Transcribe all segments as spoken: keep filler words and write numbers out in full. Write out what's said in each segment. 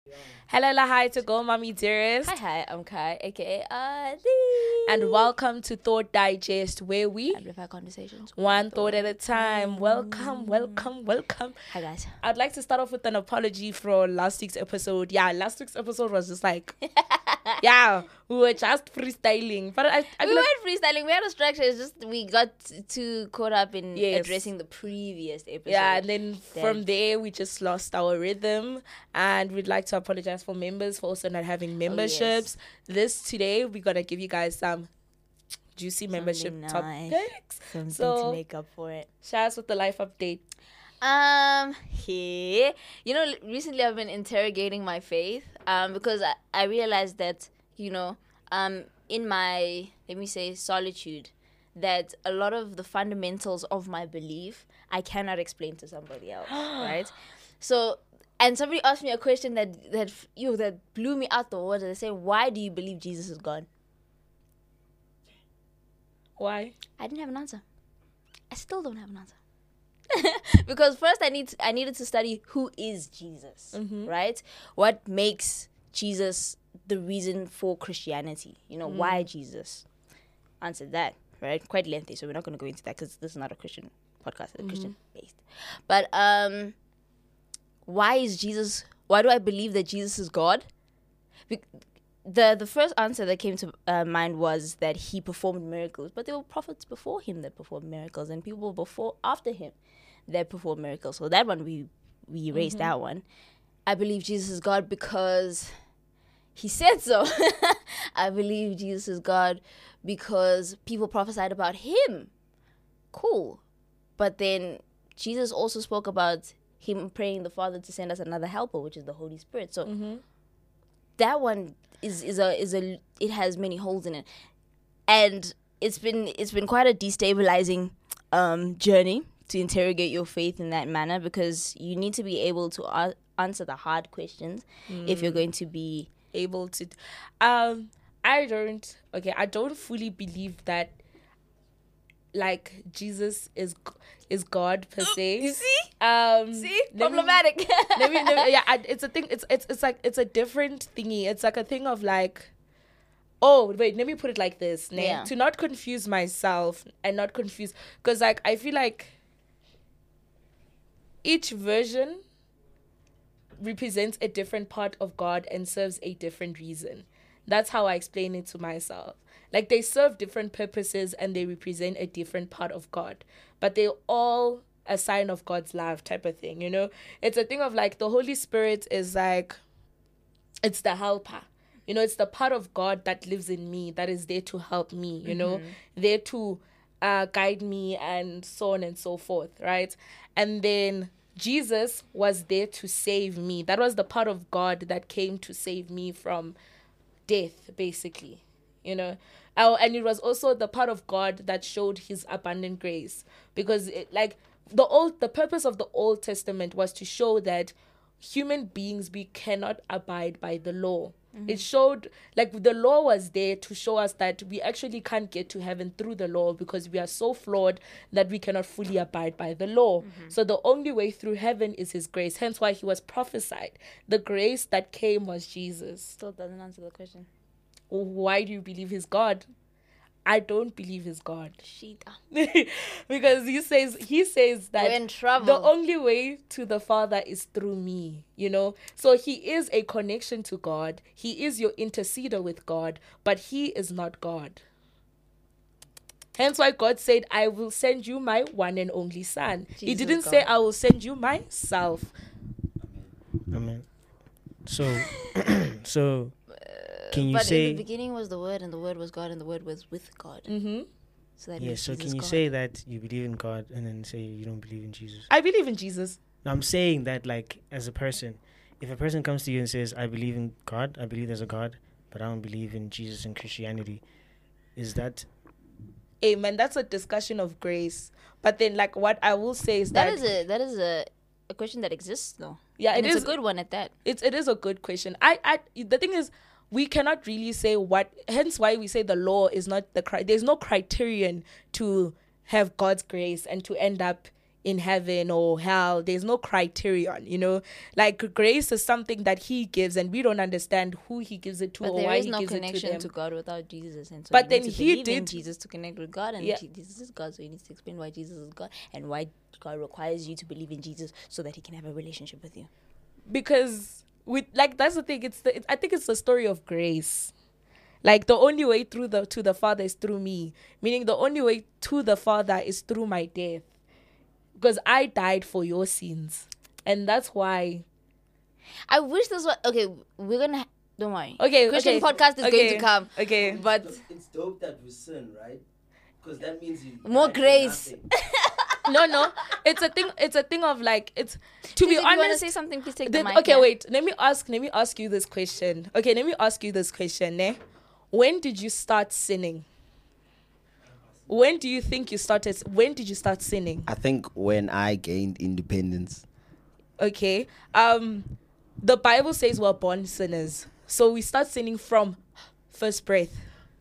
Hello, la, hi to go, mommy dearest. Hi, hi, I'm Kai, aka Adi. And welcome to Thought Digest, where we Amplify conversations. one thought at a time. Welcome, welcome, welcome. Hi, guys. I'd like to start off with an apology for last week's episode. Yeah, last week's episode was just like, yeah, we were just freestyling. But I, I we feel like, weren't freestyling. We had a structure. It's just we got too caught up in Yes. addressing the previous episode. yeah, and then Then- from there we just lost our rhythm, and we'd like to apologize for members for also not having memberships. This today we're gonna give you guys some juicy membership nice. topics. Something So- to make up for it. Shout out with the life update. Um, here, you know, recently I've been interrogating my faith, um, because I, I realized that, you know, um, in my, let me say, solitude, that a lot of the fundamentals of my belief, I cannot explain to somebody else, right? So, and somebody asked me a question that, that, you know, that blew me out the water. They say, why do you believe Jesus is God? Why? I didn't have an answer. I still don't have an answer. Because first I need to, I needed to study who is Jesus, Mhm. right? What makes Jesus the reason for Christianity? You know, why Jesus? Answered that, right? Quite lengthy, so we're not going to go into that because this is not a Christian podcast, it's Christian based. But um, why is Jesus? Why do I believe that Jesus is God? Be- the the first answer that came to uh, mind was that he performed miracles, but there were prophets before him that performed miracles, and people before after him that performed miracles. So that one we we erased that one. I believe Jesus is God because he said so. I believe Jesus is God because people prophesied about him. Cool, but then Jesus also spoke about him praying the Father to send us another helper, which is the Holy Spirit. So that one is is a is a it has many holes in it, and it's been it's been quite a destabilizing um, journey to interrogate your faith in that manner, because you need to be able to a- answer the hard questions if you're going to be Able to um I don't okay I don't fully believe that like Jesus is is God per se. You see? Um See? let me- Problematic. let me, let me- yeah, I, it's a thing. It's it's it's like it's a different thingy. It's like a thing of like, oh wait, let me put it like this, né? Yeah. To not confuse myself and not confuse, because like I feel like each version represents a different part of God and serves a different reason. That's how I explain it to myself. Like they serve different purposes and they represent a different part of God, but they're all a sign of God's love type of thing, you know? It's a thing of like the Holy Spirit is like, it's the helper. You know, it's the part of God that lives in me that is there to help me, you know, there to uh, guide me and so on and so forth, right? And then Jesus was there to save me. That was the part of God that came to save me from death, basically, you know. Oh, and it was also the part of God that showed his abundant grace, because it, like the old the purpose of the Old Testament was to show that human beings, we cannot abide by the law. It showed like the law was there to show us that we actually can't get to heaven through the law because we are so flawed that we cannot fully abide by the law. So the only way through heaven is his grace. Hence why he was prophesied. The grace that came was Jesus. Still doesn't answer the question. Why do you believe he's God? I don't believe he's God. Shit. Because he says he says that We're in trouble. the only way to the Father is through me, you know. So he is a connection to God. He is your interceder with God, but he is not God. Hence why God said, I will send you my one and only son. he Jesus didn't is say, God. I will send you myself. Amen. So, so can you but in say the beginning was the Word, and the Word was God, and the Word was with God. Mm-hmm. So that yeah? makes So Jesus can you God. say that you believe in God and then say you don't believe in Jesus? I believe in Jesus. No, I'm saying that like as a person, if a person comes to you and says I believe in God, I believe there's a God, but I don't believe in Jesus and Christianity, is that Amen. That's a discussion of grace. But then, like, what I will say is That that, is a that is a, a question that exists though. yeah, And it it's is a good one at that. It's it is a good question. I, I the thing is, we cannot really say what. Hence, why we say the law is not the cri- there's no criterion to have God's grace and to end up in heaven or hell. There's no criterion, you know. Like grace is something that he gives, and we don't understand who he gives it to But or there why is he no gives it to connection them. to God without Jesus. And so But you then need to he believe in did- Jesus to connect with God, and Yeah. Jesus is God, so he needs to explain why Jesus is God and why God requires you to believe in Jesus so that he can have a relationship with you. Because with like that's the thing. It's the it, I think it's the story of grace. Like the only way through the to the Father is through me. Meaning the only way to the Father is through my death. Because I died for your sins. And that's why. I wish this was okay. We're gonna don't worry. Okay, Christian okay, podcast is okay, going to come. Okay. But It's dope that we sin, right? Because that means you More died for grace. nothing. no, no. It's a thing it's a thing of like it's to Please, be if you want to honest. say something, please take the- the mic. okay, yeah? wait. Let me ask let me ask you this question. Okay, let me ask you this question, ne? When did you start sinning? When do you think you started when did you start sinning? I think when I gained independence. Okay. Um the Bible says we're born sinners. So we start sinning from first breath.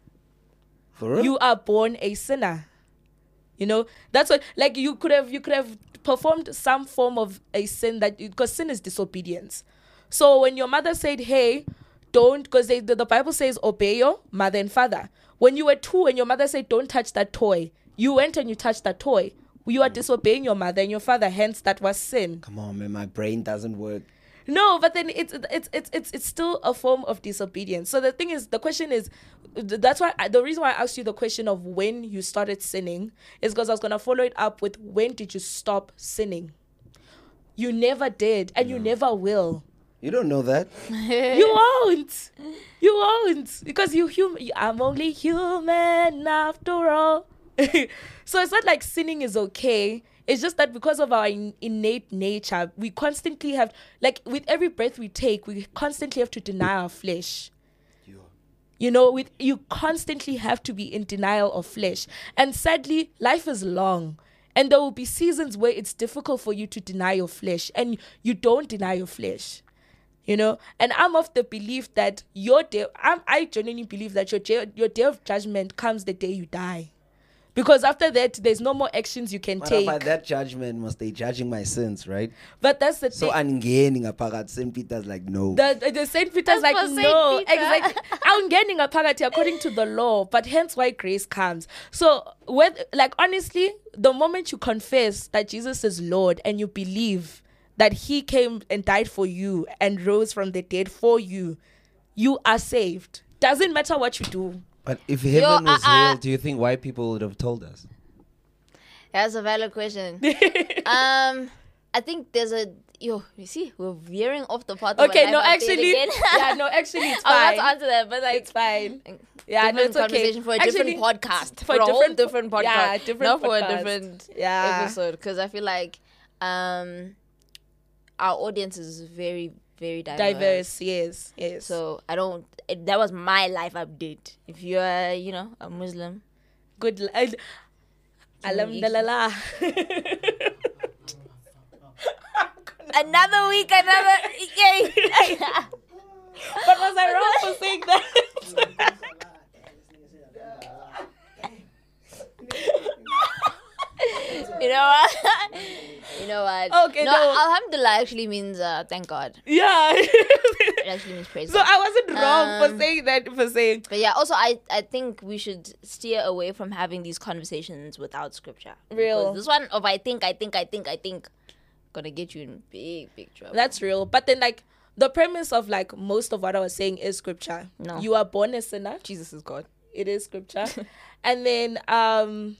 For real? You are born a sinner. You know, that's what like you could have you could have performed some form of a sin that because sin is disobedience. So when your mother said, "Hey, don't," because the, the Bible says, "Obey your mother and father." When you were two and your mother said, "Don't touch that toy," you went and you touched that toy. You are disobeying your mother and your father. Hence, that was sin. Come on, man. My brain doesn't work. No, but then it's it's it's it's it's still a form of disobedience. So the thing is, the question is, that's why I, the reason why I asked you the question of when you started sinning is because I was gonna follow it up with when did you stop sinning? You never did, and you never will. You don't know that. You won't. You won't because you human. I'm only human after all. So it's not like sinning is okay. It's just that because of our in- innate nature, we constantly have, like with every breath we take, we constantly have to deny our flesh. You know, with you constantly have to be in denial of flesh. And sadly, life is long. And there will be seasons where it's difficult for you to deny your flesh. And you don't deny your flesh. You know, and I'm of the belief that your day, I'm, I genuinely believe that your day, your day of judgment comes the day you die. Because after that, there's no more actions you can But take. by that judgment, must they judging my sins, right? But that's the So thing. angeni ngaphakathi, Saint Peter's like, no. The, the Saint Peter's That's like, for Saint no, Peter. exactly. I'm getting a parity according to the law, but hence why grace comes. So, when, like, honestly, the moment you confess that Jesus is Lord and you believe that he came and died for you and rose from the dead for you, you are saved. Doesn't matter what you do. But if heaven Yo, was uh, uh, real, do you think white people would have told us? That's a valid question. um, I think there's a yo. You see, we're veering off the path. of Okay, a no, life update actually, again. yeah, no, actually, it's I was fine. about to answer that, but like It's fine. Yeah, different no, it's okay. conversation for a Actually, different podcast, for for, a a whole different- different podcast, yeah, different not for a podcast. different Yeah. episode. Because I feel like um, our audience is very, very diverse. Diverse, yes, yes. So I don't. It, that was my life update. If you are, you know, a Muslim, Good. L- I- Alhamdulillah. another week, another yay. But was I wrong for saying that? You know what? You know what? Okay, no, no. Alhamdulillah actually means uh, thank God. Yeah. It actually means praise So God. I wasn't wrong Um, for saying that. For saying But yeah, also I, I think we should steer away from having these conversations without scripture. Real. Because this one of I think, I think, I think, I think, gonna get you in big, big trouble. that's real. But then, like, the premise of like most of what I was saying is scripture. No. You are born a sinner. Jesus is God. It is scripture. And then, um,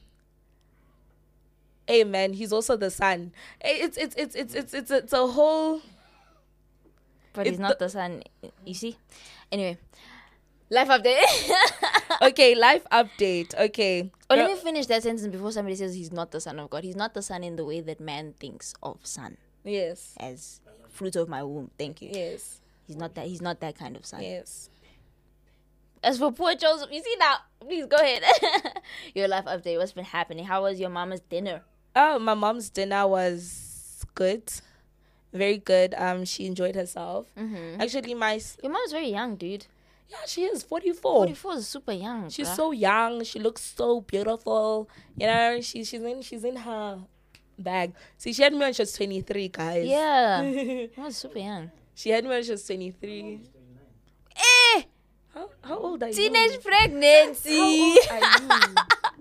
amen. He's also the son. It's it's it's it's it's it's it's a whole. But It's he's not the- the son. You see? Anyway. Life update. Okay, life update. Okay. Oh, let me finish that sentence before somebody says he's not the son of God. He's not the son in the way that man thinks of son. Yes. As fruit of my womb. Thank you. Yes. He's not that he's not that kind of son. Yes. As for poor Joseph, you see now, please go ahead. Your life update. What's been happening? How was your mama's dinner? Oh, my mom's dinner was good. Very good. Um, she enjoyed herself. Mm-hmm. Actually, my s- Your mom's very young, dude. yeah, she is forty-four. forty-four is super young. She's bruh. so young. She looks so beautiful. You know, she she's in she's in her bag. See, she had me when she was twenty-three, guys. Yeah. I was super young. She had me when she was twenty-three. Eh! How, how old are you? Teenage pregnancy. How old are you?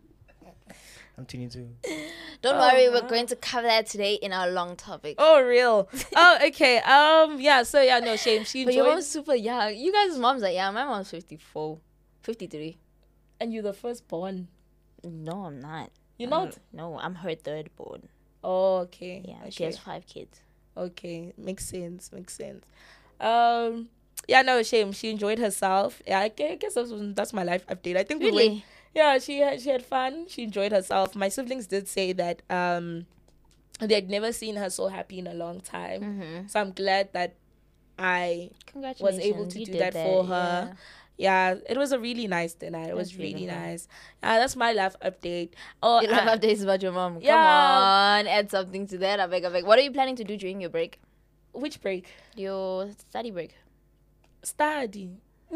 I'm twenty-two. Don't Oh, worry, we're wow. going to cover that today in our long topic. Oh, real. Oh, okay. Um, yeah. So yeah, no shame. She But your enjoyed, mom's super young. You guys' moms are young. My mom's fifty-four. fifty-three. and you're the firstborn. No, I'm not. You're I'm- not. No, I'm her third born. Oh, okay. Yeah, okay. she has five kids. Okay, makes sense. Makes sense. Um, yeah, no shame. She enjoyed herself. Yeah, I gue- I guess that's, that's my life update. I think we went. Really? Yeah, she had she had fun. She enjoyed herself. My siblings did say that um, they'd never seen her so happy in a long time. Mm-hmm. So I'm glad that I Congratulations. able to you do did that for her. yeah. yeah, it was a really nice dinner. It was That's really beautiful. nice. Yeah, that's my life update. Oh, You uh, love updates about your mom. Come yeah. on, add something to that. I beg, I beg. What are you planning to do during your break? which break? Your study break. Study.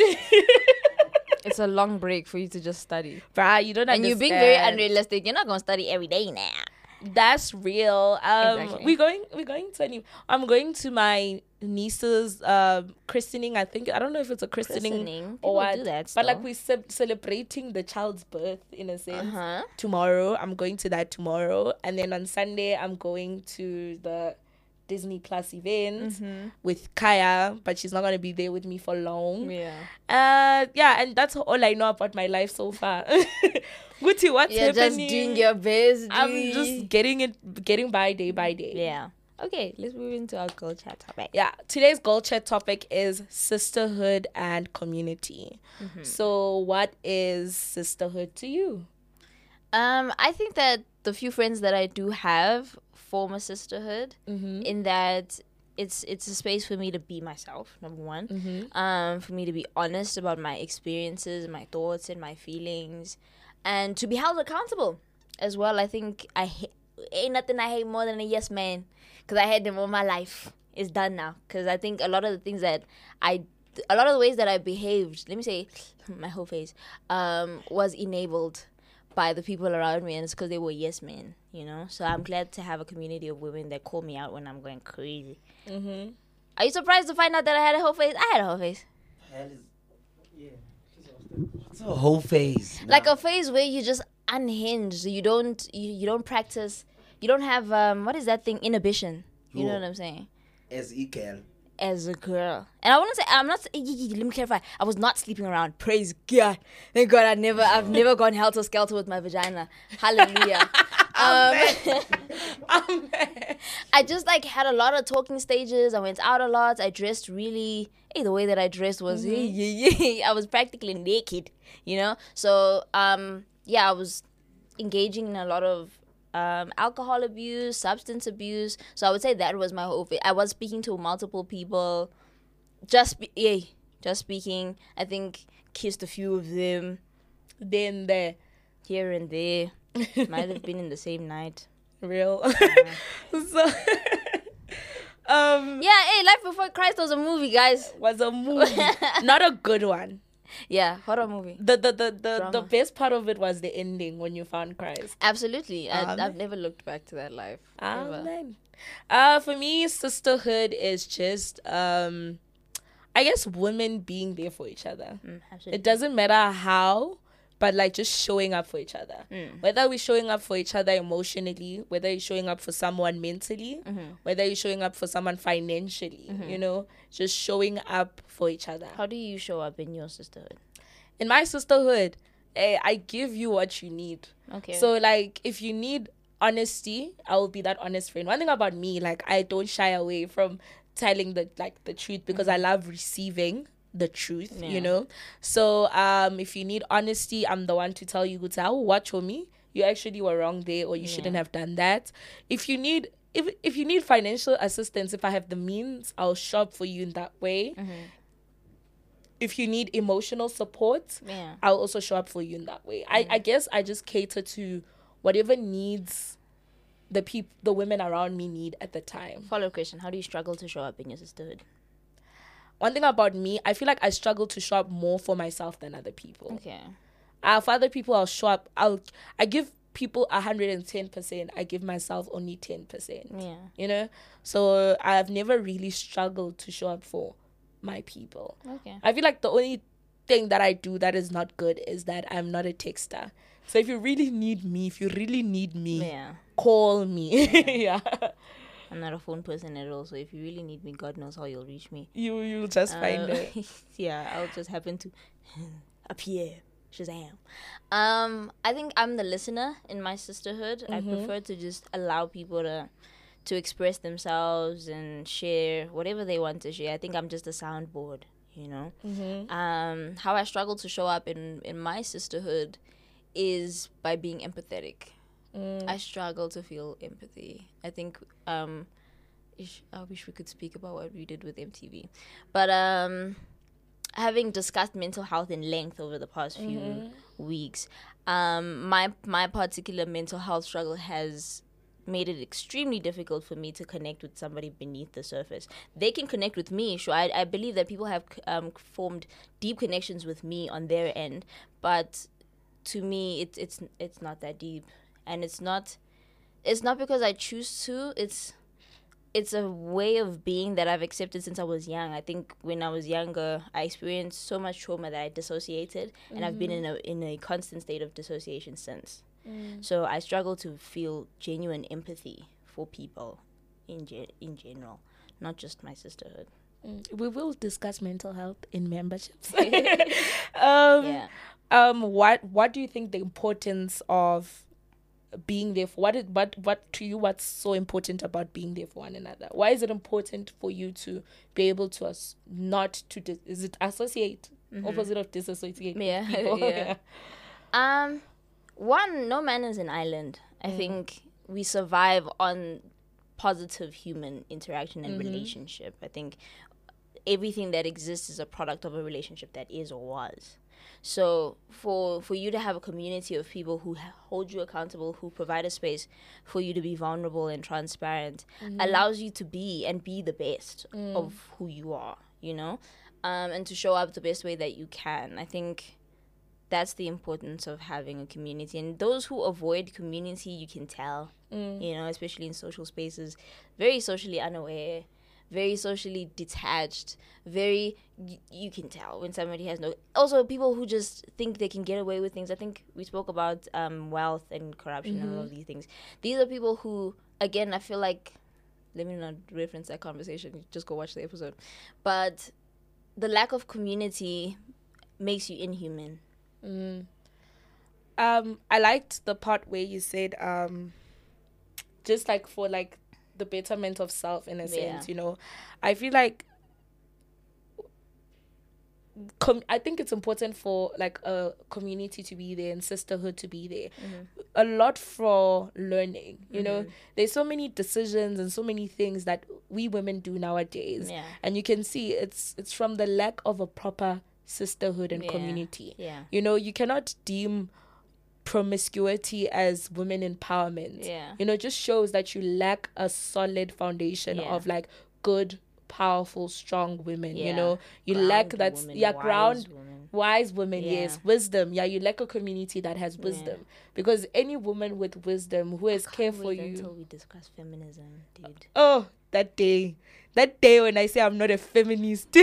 It's a long break for you to just study. Bruh, you don't And you're being very understand. unrealistic. You're not going to study every day now. That's real. Um, Exactly. we're going. We're going to. Any, I'm going to my niece's um christening. I think I don't know if it's a christening, Christening. or People what. do that but like still. we're ce- celebrating the child's birth in a sense. Uh-huh. Tomorrow, I'm going to that tomorrow, and then on Sunday, I'm going to the Disney Plus event Mm-hmm. with Kaya, but she's not gonna be there with me for long. Yeah. Uh, yeah, and that's all I know about my life so far. Gucci, what's You're happening? just doing your best. I'm G. just getting it, getting by day by day. Yeah. Okay, let's move into our girl chat topic. Yeah. Today's goal chat topic is sisterhood and community. Mm-hmm. So, what is sisterhood to you? Um, I think that the few friends that I do have form a sisterhood Mm-hmm. in that it's it's a space for me to be myself, number one. Mm-hmm. Um, for me to be honest about my experiences, my thoughts, and my feelings, and to be held accountable as well. I think I ha- ain't nothing I hate more than a yes man, because I had them all my life. It's done now. Because I think a lot of the things that I, a lot of the ways that I behaved, let me say, my whole face, um, was enabled by the people around me, and it's because they were yes men, you know. So I'm glad to have a community of women that call me out when I'm going crazy. Mm-hmm. Are you surprised to find out that I had a whole face? I had a whole face. Hell is It's a whole phase. Like a phase where you just unhinged. You don't you, you don't practice. You don't have um what is that thing, inhibition. You know Cool. what I'm saying? as he can. As a girl, and I want to say I'm not. Let me clarify. I was not sleeping around. Praise God. Thank God. I never. I've never gone helter skelter with my vagina. Hallelujah. um, I just like had a lot of talking stages. I went out a lot. I dressed really. Hey, the way that I dressed was. Hey, yeah, yeah. I was practically naked. You know. So um yeah, I was engaging in a lot of um, alcohol abuse, substance abuse. So I would say that was my whole. Fa- I was speaking to multiple people, just be- yeah, just speaking. I think kissed a few of them Then there, here and there. Might have been in the same night. real. So, um, Yeah, hey, Life Before Christ was a movie, guys. was a movie, not a good one. Yeah, horror movie. The the the the, the Drama. best part of it was the ending when you found Christ. Absolutely. I, Amen. I've never looked back to that life. ever. Amen. Uh, for me, sisterhood is just um, I guess women being there for each other. Mm, absolutely. It doesn't matter how, but like just showing up for each other. Mm. Whether we're showing up for each other emotionally, whether you're showing up for someone mentally, Mhm. whether you're showing up for someone financially, you know, just showing up for each other. How do you show up in your sisterhood? In my sisterhood, eh, I give you what you need. Okay. So like if you need honesty, I will be that honest friend. One thing about me, like I don't shy away from telling the like the truth because I love receiving the truth, Yeah. you know. So um if you need honesty, I'm the one to tell you, good, I will watch for me. You actually were wrong there, or you shouldn't have done that. If you need if if you need financial assistance, if I have the means, I'll shop for you in that way. If you need emotional support, yeah. I'll also show up for you in that way. I, I guess I just cater to whatever needs the peop- the women around me need at the time. Follow up question. How do you struggle to show up in your sisterhood? One thing about me, I feel like I struggle to show up more for myself than other people. Okay. Uh, for other people, I'll show up. I'll I give people one hundred ten percent, I give myself only ten percent. Yeah. You know? So I've never really struggled to show up for my people. Okay. I feel like the only thing that I do that is not good is that I'm not a texter. So if you really need me, if you really need me, Yeah. call me. Yeah. I'm not a phone person at all, so if you really need me, God knows how you'll reach me. You you'll just find Uh, it. yeah, I'll just happen to appear. Shazam. Um, I think I'm the listener in my sisterhood. I prefer to just allow people to to express themselves and share whatever they want to share. I think I'm just a soundboard, you know. Um, how I struggle to show up in in my sisterhood is by being empathetic. I struggle to feel empathy. I think um, ish, I wish we could speak about what we did with M T V, but um, having discussed mental health in length over the past few weeks, um, my my particular mental health struggle has made it extremely difficult for me to connect with somebody beneath the surface. They can connect with me, sure. I, I believe that people have um, formed deep connections with me on their end, but to me, it's it's it's not that deep. And it's not it's not because I choose to. It's it's a way of being that I've accepted since I was young. I think when I was younger, I experienced so much trauma that I dissociated, mm-hmm. and I've been in a in a constant state of dissociation since. Mm. So I struggle to feel genuine empathy for people in ge- in general, not just my sisterhood. Mm. We will discuss mental health in memberships. um, yeah. Um. What What do you think the importance of being there for what is what what to you what's so important about being there for one another? Why is it important for you to be able to us not to dis- is it associate mm-hmm. opposite of disassociate? Yeah. People? yeah. yeah. Um, one, no man is an island. I mm. think we survive on positive human interaction and mm-hmm. relationship. I think everything that exists is a product of a relationship that is or was. So for for you to have a community of people who hold you accountable, who provide a space for you to be vulnerable and transparent, mm-hmm. allows you to be and be the best mm. of who you are, you know, um, and to show up the best way that you can. I think that's the importance of having a community. And those who avoid community, you can tell, mm. you know, especially in social spaces, very socially unaware, very socially detached, very, y- you can tell when somebody has no... Also, people who just think they can get away with things. I think we spoke about um, wealth and corruption mm-hmm. and all of these things. These are people who, again, I feel like... Let me not reference that conversation. Just go watch the episode. But the lack of community makes you inhuman. Mm. Um, I liked the part where you said, um, just like for like, the betterment of self in a sense, yeah. you know. I feel like com- I think it's important for like a community to be there and sisterhood to be there. Mm-hmm. A lot for learning, you mm-hmm. know. There's so many decisions and so many things that we women do nowadays, yeah. and you can see it's it's from the lack of a proper sisterhood and yeah. community. Yeah. You know, you cannot deem promiscuity as women empowerment. Yeah. You know, it just shows that you lack a solid foundation yeah. of like good, powerful, strong women. Yeah. You know, you ground lack that woman, yeah, wise ground woman. wise women, Yeah. yes, wisdom. Yeah, you lack a community that has wisdom. Yeah. Because any woman with wisdom who is care for you. Until we discuss feminism, dude. Oh, that day. That day when I say I'm not a feminist.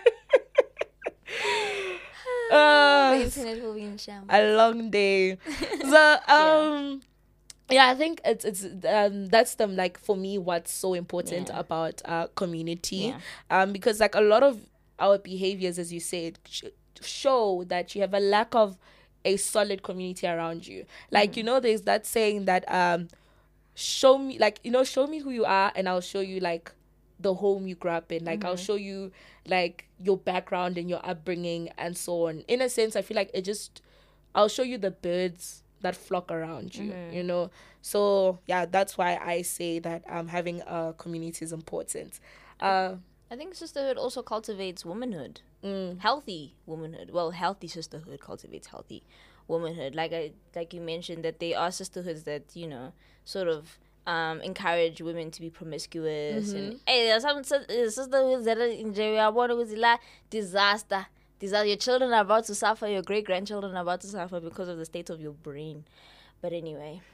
Uh, the internet will be in shambles. A long day. So um yeah. yeah, I think it's it's um that's the like for me what's so important Yeah. about uh community. Yeah. Um because like a lot of our behaviors, as you said, sh- show that you have a lack of a solid community around you. Like mm. you know, there's that saying that um show me like you know show me who you are and I'll show you like the home you grew up in. Like mm-hmm. I'll show you like your background and your upbringing and so on. In a sense, I feel like it just I'll show you the birds that flock around you, mm-hmm. you know. So yeah, that's why I say that um having a community is important. Uh, I think sisterhood also cultivates womanhood, mm. healthy womanhood. Well, healthy sisterhood cultivates healthy womanhood. Like I like you mentioned that there are sisterhoods that you know sort of. Um, encourage women to be promiscuous mm-hmm. and hey, there's some sisterhoods that are in Nigeria. One was like disaster. Disaster. Your children are about to suffer. Your great grandchildren are about to suffer because of the state of your brain. But anyway,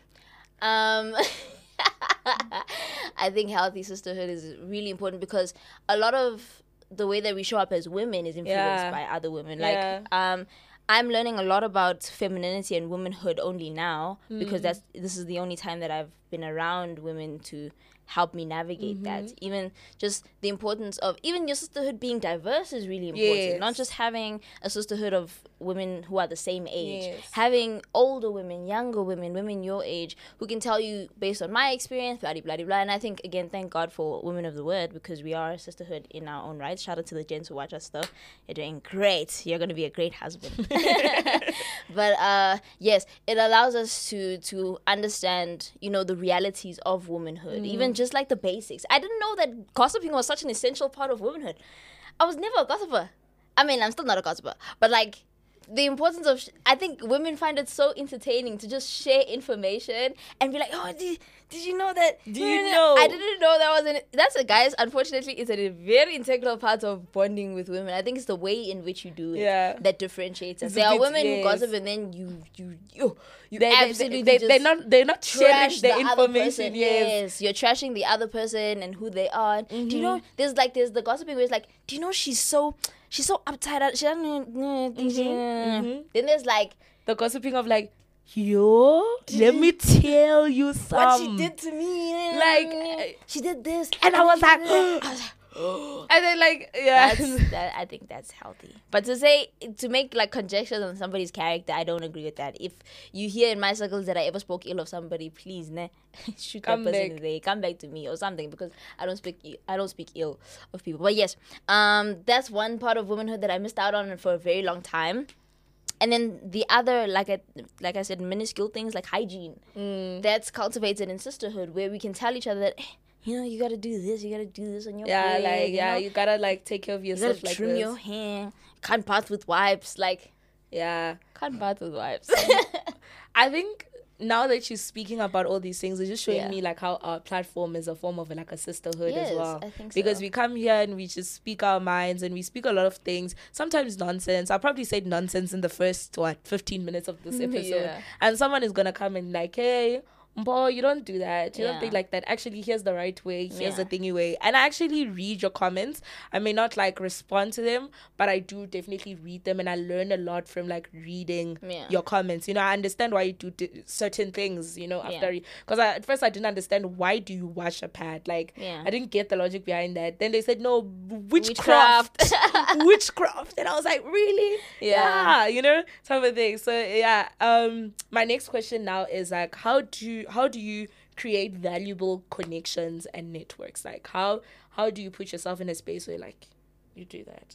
Um, I think healthy sisterhood is really important because a lot of the way that we show up as women is influenced Yeah. by other women. Yeah. Like, um, I'm learning a lot about femininity and womanhood only now because that's this is the only time that I've been around women to help me navigate that. Even just the importance of even your sisterhood being diverse is really important. Yes. Not just having a sisterhood of women who are the same age. Yes. Having older women, younger women, women your age who can tell you based on my experience, blah blah blah blah. And I think again, thank God for Women of the Word because we are a sisterhood in our own right. Shout out to the gents who watch us stuff. You're doing great. You're gonna be a great husband. But uh yes, it allows us to to understand, you know, the realities of womanhood. Even just like the basics. I didn't know that gossiping was such an essential part of womanhood. I was never a gossiper. I mean, I'm still not a gossiper, but like the importance of, sh- I think women find it so entertaining to just share information and be like, oh, did, did you know that? Do you know? I didn't know that was an, that's a, guys, unfortunately, it's a very integral part of bonding with women. I think it's the way in which you do it Yeah. that differentiates us. It's a There are bit- women yes. who gossip and then you, you, you, you They, they, absolutely they, just they're not they're not sharing trash the, other information. person. Yes. You're trashing the other person and who they are. Do you know? There's like there's the gossiping where it's like, do you know she's so she's so uptight. She doesn't. know- mhm. Then there's like The gossiping of like, yo, let me tell you some. what she did to me. Like, she did this, and I was like, I was like, and then like, yeah. that's that. I think that's healthy. But to say to make like conjectures on somebody's character, I don't agree with that. If you hear in my circles that I ever spoke ill of somebody, please, ne, shoot Come that person back. in the come back to me or something because I don't speak i- I don't speak ill of people. But yes, um, that's one part of womanhood that I missed out on for a very long time. And then the other, like I like I said, minuscule things like hygiene. Mm. That's cultivated in sisterhood, where we can tell each other that, "Eh, you know, you gotta do this, you gotta do this on your Yeah, bed, like you yeah, know? you gotta like take care of You yourself gotta like trim this. your hair. Can't bath with wipes. Like, Yeah, can't bath with wipes. I think now that she's speaking about all these things, it's just showing Yeah. me like how our platform is a form of like a sisterhood Yes, as well. I think Because so. we come here and we just speak our minds and we speak a lot of things. Sometimes nonsense. I probably said nonsense in the first what fifteen minutes of this episode, Yeah. and someone is gonna come and like, hey. Boy, you don't do that. You don't Yeah. think like that. Actually, here's the right way. Here's Yeah. the thingy way. And I actually read your comments. I may not like respond to them, but I do definitely read them, and I learn a lot from like reading Yeah. your comments. You know, I understand why you do di- certain things. You know, after Yeah. because I at first I didn't understand why do you wash a pad. Like Yeah. I didn't get the logic behind that. Then they said no witchcraft, Witchcraft. witchcraft, and I was like, really? Yeah. you know, type of thing. So yeah, um, my next question now is like, how do you, how do you create valuable connections and networks? Like how how do you put yourself in a space where like you do that?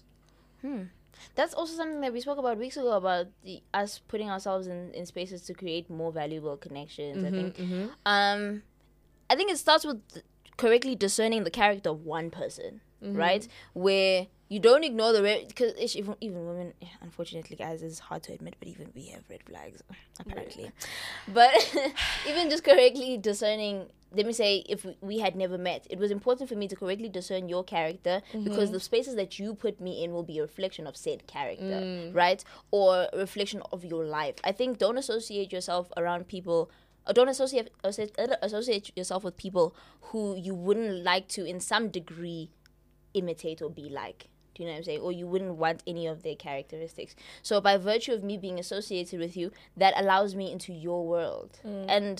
That's also something that we spoke about weeks ago about the, us putting ourselves in, in spaces to create more valuable connections. I think. Mm-hmm. Um, I think it starts with correctly discerning the character of one person, Mm-hmm. right? Where you don't ignore the red, because even even women, unfortunately, guys, it's hard to admit, but even we have red flags apparently. But even just correctly discerning. Let me say, if we, we had never met, it was important for me to correctly discern your character because the spaces that you put me in will be a reflection of said character, right? Or a reflection of your life. I think don't associate yourself around people, or don't associate associate, uh, associate yourself with people who you wouldn't like to, in some degree, imitate or be like. Do you know what I'm saying? Or you wouldn't want any of their characteristics. So by virtue of me being associated with you, that allows me into your world. And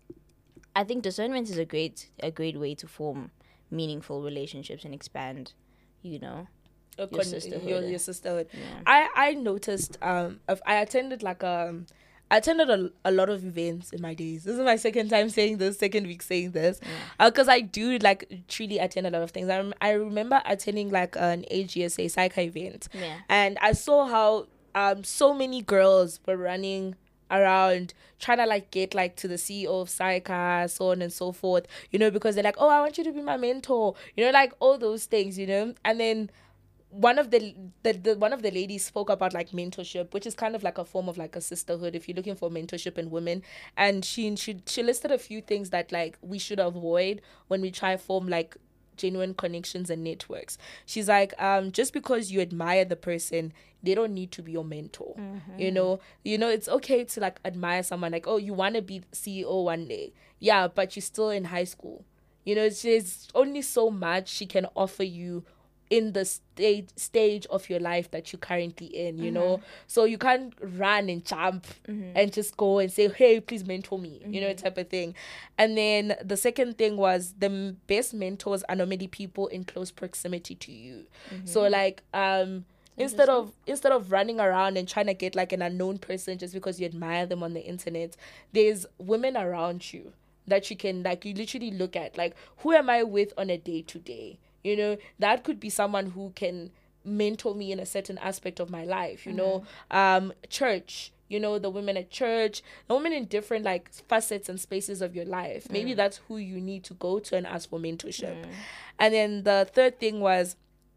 I think discernment is a great a great way to form meaningful relationships and expand, you know. Your, Your con- sisterhood. your, your sisterhood. Yeah. I I noticed um if I attended like um I attended a, a lot of events in my days. This is my second time saying this, second week saying this, because I do like truly attend a lot of things. I rem- I remember attending like an A G S A Psycha event, Yeah. and I saw how um so many girls were running around trying to like get like to the C E O of Psycha, so on and so forth, you know, because they're like, oh, I want you to be my mentor, you know, like all those things, you know. And then one of the, the the one of the ladies spoke about like mentorship, which is kind of like a form of like a sisterhood if you're looking for mentorship in women. And she she she listed a few things that like we should avoid when we try form like genuine connections and networks. She's like, um, just because you admire the person, they don't need to be your mentor. Mm-hmm. You know, you know, it's okay to like admire someone. Like, oh, you want to be C E O one day, yeah, but you're still in high school. You know, there's only so much she can offer you in the stage stage of your life that you're currently in, you mm-hmm. know, so you can't run and jump mm-hmm. and just go and say, hey, please mentor me, mm-hmm. you know, type of thing. And then the second thing was the m- best mentors are normally people in close proximity to you. Mm-hmm. So like um instead of instead of running around and trying to get like an unknown person just because you admire them on the internet, there's women around you that you can like you literally look at, like, who am I with on a day to day? You know, that could be someone who can mentor me in a certain aspect of my life, you mm-hmm. know, um, church, you know, the women at church, the women in different, like, facets and spaces of your life. Mm. Maybe that's who you need to go to and ask for mentorship. Mm. And then the third thing was,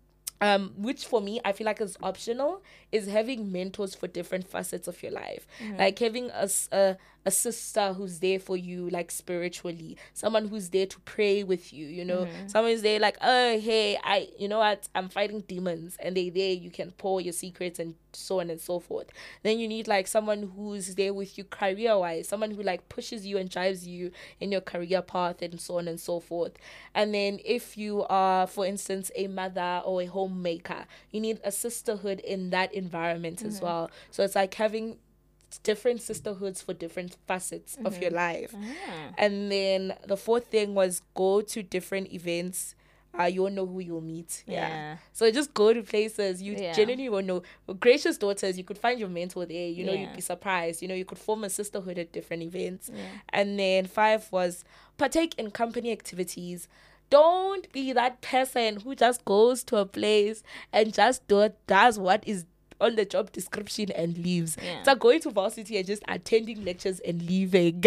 um, which for me, I feel like is optional, is having mentors for different facets of your life. Mm-hmm. Like having a, a, a sister who's there for you, like spiritually, someone who's there to pray with you, you know, mm-hmm. someone who's there like, oh, hey, I, you know what, I'm fighting demons, and they there, you can pour your secrets and so on and so forth. Then you need like someone who's there with you career-wise, someone who like pushes you and drives you in your career path and so on and so forth. And then if you are, for instance, a mother or a homemaker, you need a sisterhood in that environment mm-hmm. as well. So it's like having different sisterhoods for different facets mm-hmm. of your life. Mm-hmm. And then the fourth thing was go to different events. Uh, you won't know who you'll meet. Yeah. yeah. So just go to places. You yeah. genuinely won't know. Gracious Daughters, you could find your mentor there. You know, yeah. you'd be surprised. You know, you could form a sisterhood at different events. Yeah. And then five was partake in company activities. Don't be that person who just goes to a place and just do, does what is on the job description and leaves. Yeah. It's like going to varsity and just attending lectures and leaving.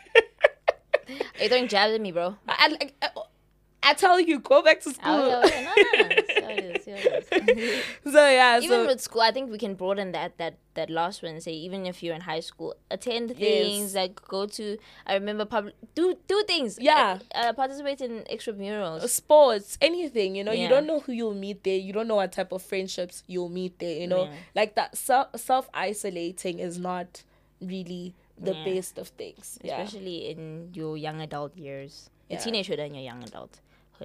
You're throwing jabs at me, bro. I, like, I, I tell you, go back to school. Oh, yeah, no, no, no. So it is, so it is. So yeah, even so, with school, I think we can broaden that that that last one and say even if you're in high school, attend things, yes. like go to. I remember public do do things. Yeah, uh, uh, participate in extramurals, sports, anything. You know, yeah. you don't know who you'll meet there. You don't know what type of friendships you'll meet there. You know, yeah. like that self self isolating is not really the yeah. best of things, especially yeah. in your young adult years, your yeah. teenagehood and your young adult.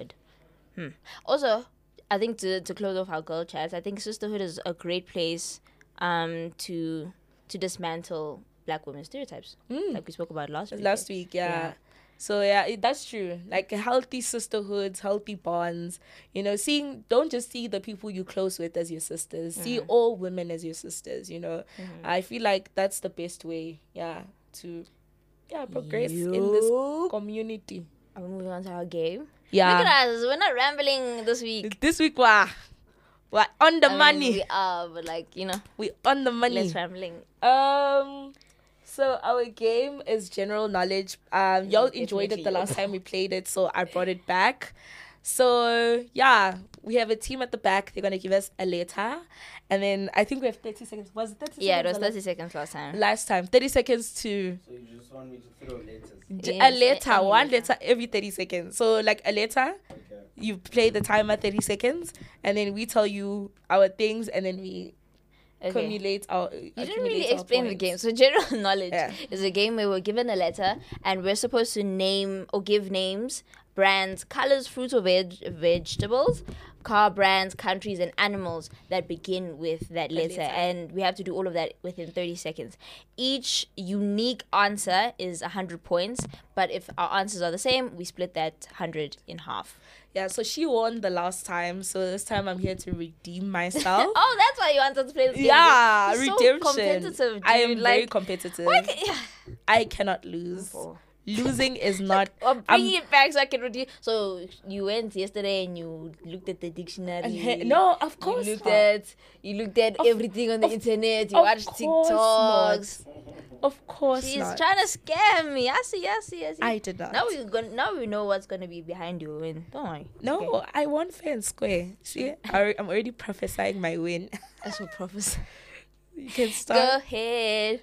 Hmm. Also, I think to to close off our girl chats, I think sisterhood is a great place um, to to dismantle Black women stereotypes, mm. like we spoke about last week. Last week, yeah. yeah. So yeah, it, that's true. Like healthy sisterhoods, healthy bonds. You know, seeing don't just see the people you close with as your sisters. Mm. See all women as your sisters. You know, mm-hmm. I feel like that's the best way. Yeah, to yeah progress Yo. in this community. Are we moving on to our game? Yeah. Look at us. We're not rambling this week. This week, we're, we're on the I money. Mean, we are, but like, you know. We're on the money. Less rambling. Um, so our game is general knowledge. Um, Y'all enjoyed it the last time we played it, so I brought it back. So, yeah, we have a team at the back. They're going to give us a letter. And then I think we have thirty seconds. Was it thirty yeah, seconds? Yeah, it was thirty seconds last time. Last time. thirty seconds to... So you just want me to throw letters? Yes, a letter. One letter. letter every thirty seconds. So, like, a letter, okay. You play the timer thirty seconds, and then we tell you our things, and then we... Okay. Accumulate our. You didn't really explain the game. So general knowledge yeah. is a game where we're given a letter and we're supposed to name or give names, brands, colors, fruits or veg- vegetables, car brands, countries, and animals that begin with that letter. letter. And we have to do all of that within thirty seconds. Each unique answer is one hundred points, but if our answers are the same, we split that one hundred in half. Yeah, so she won the last time, so this time I'm here to redeem myself. Oh, that's why you wanted to play this game. Yeah, You're redemption. So competitive, dude. I am like, very competitive. Can, yeah. I cannot lose. Oh. Losing is not... Or bring um, it back so I can redeem. So you went yesterday and you looked at the dictionary. He- no, of course you looked not. At, you looked at of, of, everything on the internet. You watched TikToks. Not. Of course She's not. trying to scam me. I see, I see, I see. I did not. Now we gonna, now we know what's going to be behind your win. Don't worry. No, okay. I won fair and square. See, I, I'm already prophesying my win. That's what prophesy. You can start. Go ahead.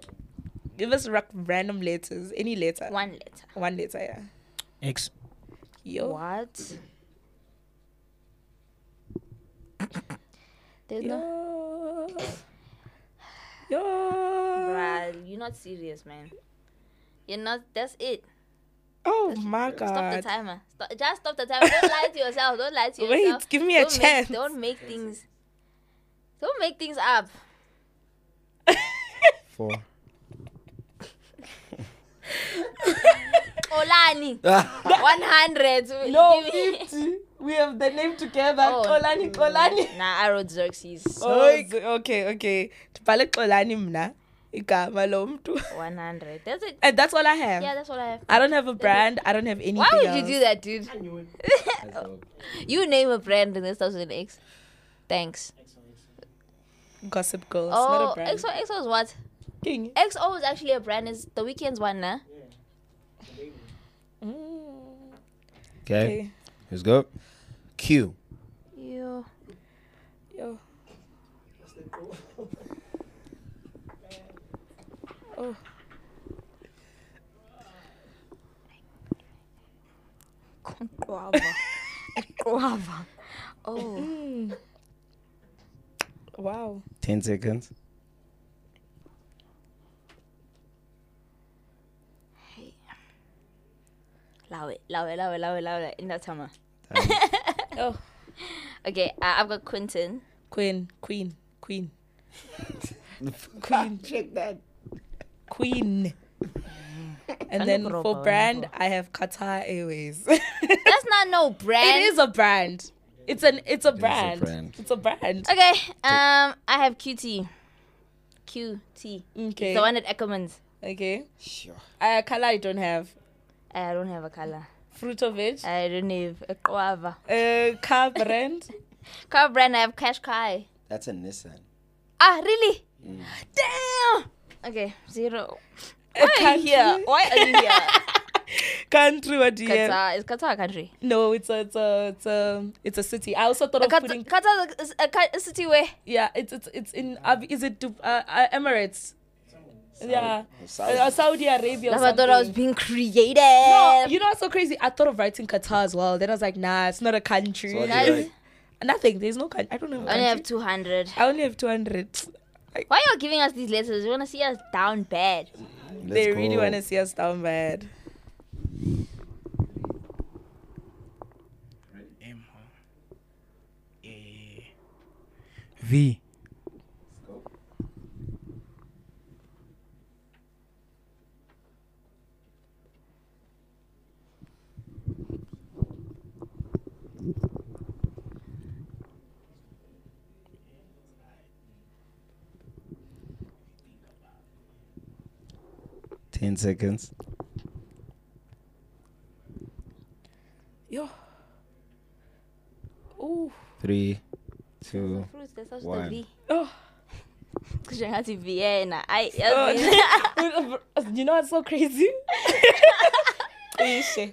Give us ra- random letters. Any letter. One letter. One letter, yeah. X. Yo. What? There's no. Yo. Yo. Bruh, you're not serious, man. You're not. That's it. Oh my god. Stop the timer. Stop, just stop the timer. Don't lie to yourself. Don't lie to Wait, yourself. give me a don't chance. Make, don't make things. Don't make things up. Four. Olani. One hundred. No, Give me- fifty. We have the name together. Oh. Kolani, Kolani. Nah, I wrote Xerxes. Oh, z- okay, okay. Tibhale Kolani mna. Igama lo mntu. One hundred. That's it. And that's all I have. Yeah, that's what I have. I don't have a brand. I don't have anything Why would else. you do that, dude? I knew it. You name a brand and this starts with an X. Thanks. Gossip Girl. It's not Oh, a brand. X O X O is what? King. X O is actually a brand. Is the Weekend's one, nah? Mm. Okay. Okay. Let's go. Q. Yo. Yo. Oh. Guava. Guava. Oh. Mm. Wow. Ten seconds. Loud it, loud it, loud it, loud it, loud it. In that timer. Time. Oh. Okay, uh, I've got Quentin. Queen. Queen. Queen. Queen. Check that. Queen. And Can then you grow for up, brand, Wambo? I have Qatar Airways. That's not no brand. It is a brand. It's an. It's a is a brand. brand. It's a brand. Okay, um, I have Q T. Q T. Okay. The one at Eckermans. Okay. Sure. Uh, color I don't have. I don't have a color. Fruit of it. I don't have a guava. Uh, car brand. Car brand, I have Cash Kai. That's a Nissan. Ah, really? Mm. Damn. Okay, zero. A Why are you country. here? Why are you here? Country. What do you have? Qatar. Is Qatar a country? No, it's a, it's a, it's a, it's a city. I also thought Uh, of Qatar, putting. Qatar is a, ca- a city where? Yeah, it's it's it's in. Ab- is it Dub- uh, uh, Emirates? Yeah, Saudi. Uh, Saudi Arabia. Or I thought I was something. being creative. No, you know what's so crazy? I thought of writing Qatar as well. Then I was like, nah, it's not a country. So what do Guys, you write? Nothing. There's no country. I don't have a I only have country. two hundred. I only have two hundred. Why are you giving us these letters? You want to see us down bad? Let's They really go. want to see us down bad. M. A. V. Ten seconds. Yo. Ooh. Three, two. Fruits, that's such one. the V. Oh. Because you're going to Vienna. I. Oh, you know what's so crazy? Please.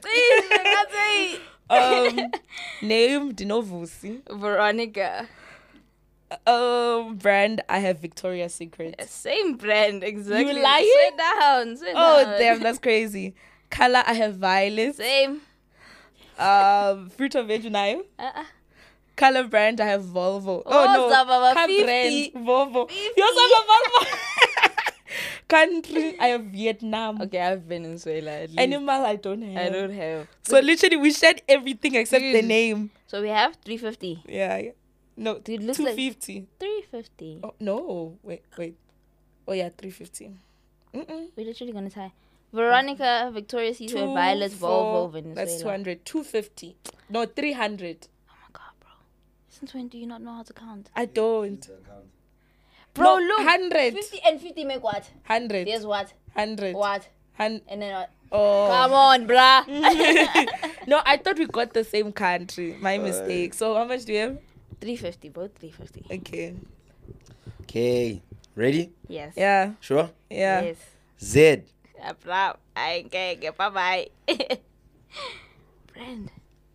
um, name Dinovusi. Veronica. Um, brand I have Victoria's Secret. Same brand, exactly. You lying? Sit down. Sit Oh down. damn, that's crazy. Color I have violet. Same. Um, fruit of veg unayo. Uh-uh. Color brand I have Volvo. Oh, Oh, no, Zababa, car fifty. brand Volvo. fifty. You also have a Volvo. Country I have Vietnam. Okay, I have Venezuela. At least. Animal I don't have. I don't have. So literally we shared everything except the Dude. name. So we have three fifty. Yeah, yeah. No, Dude, looks two like fifty. three fifty. Oh no, wait, wait. Oh yeah, three fifty. Mm-mm. We're literally going to tie. Veronica, Victoria's Secret, Two, Violet, four, Volvo, Venezuela. That's two hundred. two fifty. No, three hundred. Oh my god, bro. Since when do you not know how to count? I don't. Bro, No, look. one hundred. fifty and fifty make what? one hundred. There's what? one hundred. What? Hun- And then what? oh. Come on, bruh. No, I thought we got the same country. My mistake. So how much do you have? three fifty, both three fifty. Okay. Okay. Ready? Yes. Yeah. Sure? Yeah. Yes. Z. Yeah, bro. I ain't gay. Bye bye. Friend.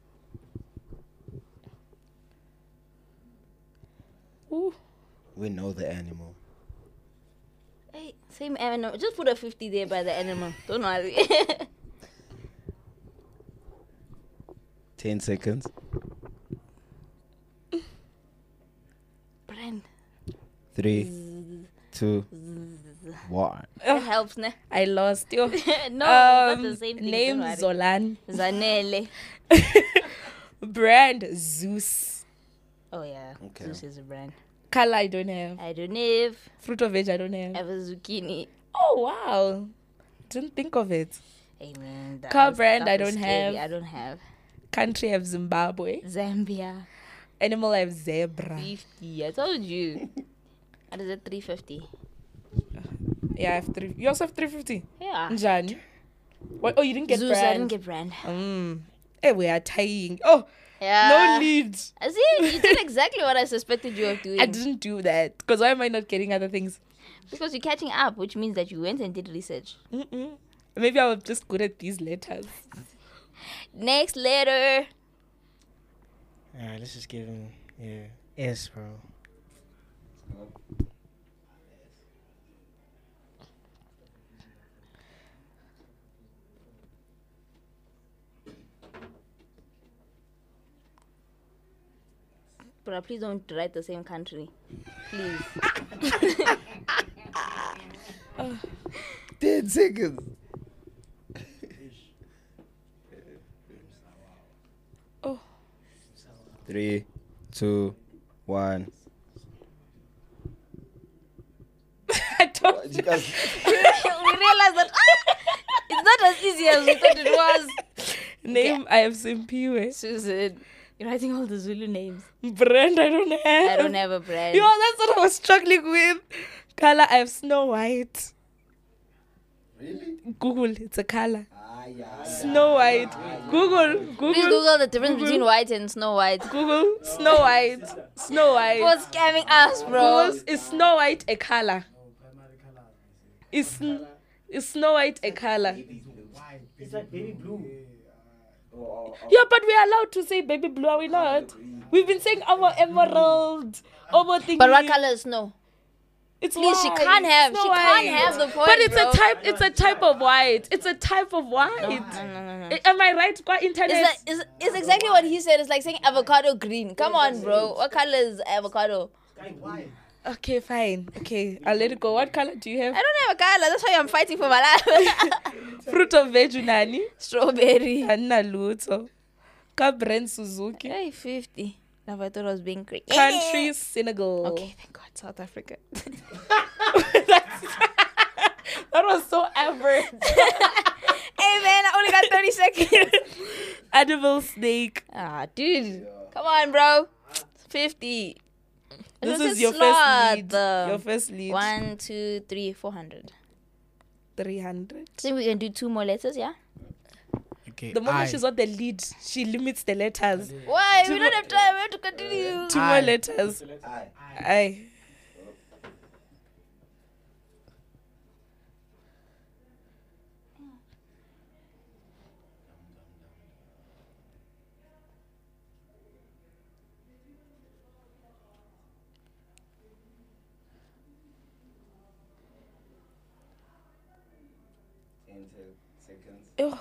Ooh. We know the animal. Hey, same animal. Just put a fifty there by the animal. Don't worry. Ten seconds. three, two, one. That helps, ne? I lost you. No, not um, the same thing. name don't worry. Zolan. Zanele. Brand Zeus. Oh yeah, Okay. Zeus is a brand. Color I don't have. I don't have. Fruit or veg I don't I have. have a zucchini. Oh wow. Didn't think of it. Amen. That Car was- brand, that I was don't scary. have. I don't have. Country I have Zimbabwe. Zambia. Animal I have zebra. fifty. I told you. What is it? three fifty. Yeah, I have three. You also have three fifty. Yeah. Njani? What? Oh, you didn't get Zeus, I brand. didn't get brand. Mm. Hey, we are tying. Oh, Yeah. no need. I see. You did exactly what I suspected you of doing. I didn't do that. Because why am I not getting other things? Because you're catching up, which means that you went and did research. Mm-mm. Maybe I was just good at these letters. Next letter. Alright, let's just give him yeah S, bro. But please don't write the same country. Please. Ten seconds. Oh. Three, two, one. I don't. You guys, We realized that it's not as easy as we thought it was. Name I have Simpiwe. Susan, you're writing all the Zulu names. Brand I don't have. I don't have a brand. Yo, that's what I was struggling with. Color I have Snow White. Really? Google, it's a color. Ah, yeah. Snow White. Google, Google. Please Google the difference Google. between white and Snow White. Google Snow White. Snow White. For scamming us, bro. Google, is Snow White a color? Is is Snow White a color? It's like baby blue. Yeah, but we are allowed to say baby blue, are we not? We've been saying our emerald, our thing. But what color is snow? It's Please, she white. can't have. Snow She white. can't have the point, But it's bro. a type. It's a type of white. It's a type of white. No, no, no, no. I- Am I right? Qua internet. It's, like, it's, it's exactly what he said. It's like saying avocado green. Come on, bro. What color is avocado? Okay, fine. Okay, I'll let it go. What color do you have? I don't have a color. That's why I'm fighting for my life. Fruit of veg unani? Strawberry. Anna Luto. Cabren Suzuki. Hey, fifty. Now I thought I was being crazy. Country Senegal. Okay, thank God. South Africa. That was so average. Hey, man. I only got thirty seconds. Animal snake. Ah, dude. Come on, bro. fifty. It This was is a your slot. first lead. Uh, Your first lead. One, two, three, four hundred. three hundred. Think we can do two more letters, yeah? Okay. The moment I. she's on the lead, she limits the letters. Why? Two we don't more- have time. We have to continue. Two I. more letters. Aye. Aye. Ten seconds. Oh.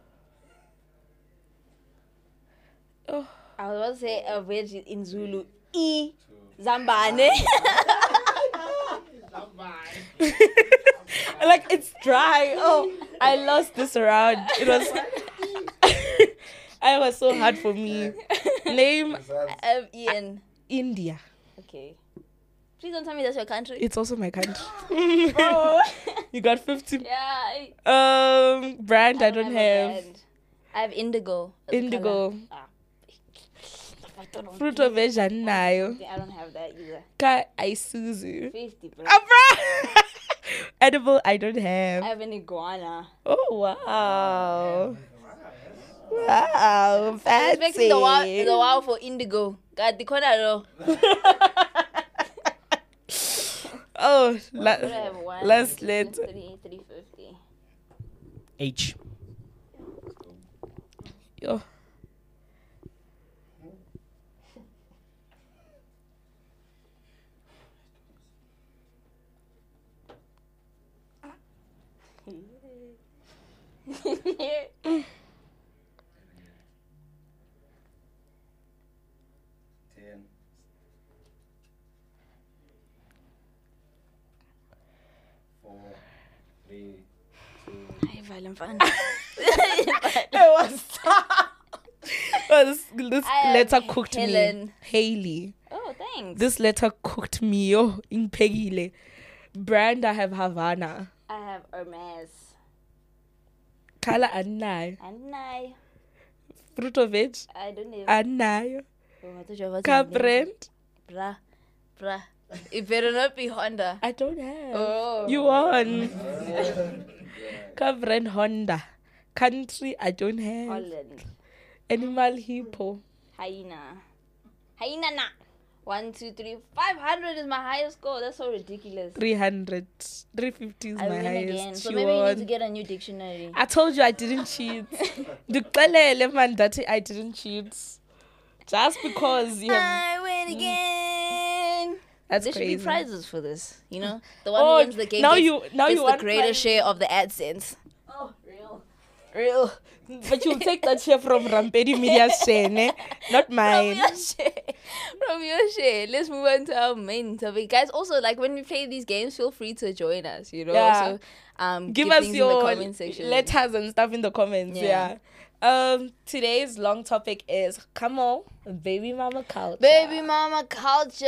Oh. I was about to say a veg in Zulu. E. Zambane. Like it's dry. Oh, I lost this round. It was. I was so hard for me. Name Um, Ian. India. Okay. Please don't tell me that's your country. It's also my country. Bro. You got fifty. Yeah. I, Um, brand I don't a have. brand. I have indigo. as a Indigo. color. Ah. I don't know. Fruit of veg nayo. I don't have that either. Ka Isuzu. fifty, bro. Ah, bro. Edible I don't I have. have an iguana. Oh wow. Wow, I was fancy. expecting the wow, the wow for indigo. God, the corner though. Oh, la- I have one, last two, letter. three, three fifty. H. Yo. Ten. Hi, violent fun. It was. Oh, this this I letter am cooked me. Helen. Haley. Oh, thanks. This letter cooked me. Yo, in Pegile. Brand, I have Havana. I have Hermes. Kala Anai. And I. Fruto veg. I don't know. Anai. Oh, I thought you were Cabrand. Bruh. Bruh. It better not be Honda. I don't have. Oh. You won. Cabrand Honda. Country, I don't have. Holland. Animal hippo. Hyena. Hyena na. One, two, three. five hundred is my highest score. That's so ridiculous. three hundred. three fifty is I my win highest. again. So She maybe you won. need to get a new dictionary. I told you I didn't cheat. Dukalele man that I didn't cheat. Just because you have, I win again. that's There crazy. should be prizes for this. You know, the one Oh, who wins the game now gets, you now gets you the want greater prize. share of the AdSense. Oh, real, real. But you'll take that share from Rampedi Media's share, ne? Not From mine. your share. From your share. Let's move on to our main topic. Guys, also, like, when we play these games, feel free to join us, you know? Yeah. So, um, Give give us things in your the comment section. letters and stuff in the comments. Yeah. Yeah. Um. Today's long topic is come on, baby mama culture. Baby mama culture.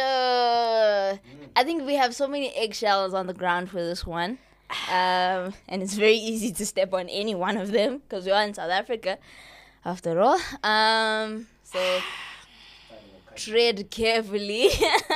I think we have so many eggshells on the ground for this one. Um, and it's very easy to step on any one of them because we are in South Africa, after all. Um, so tread carefully.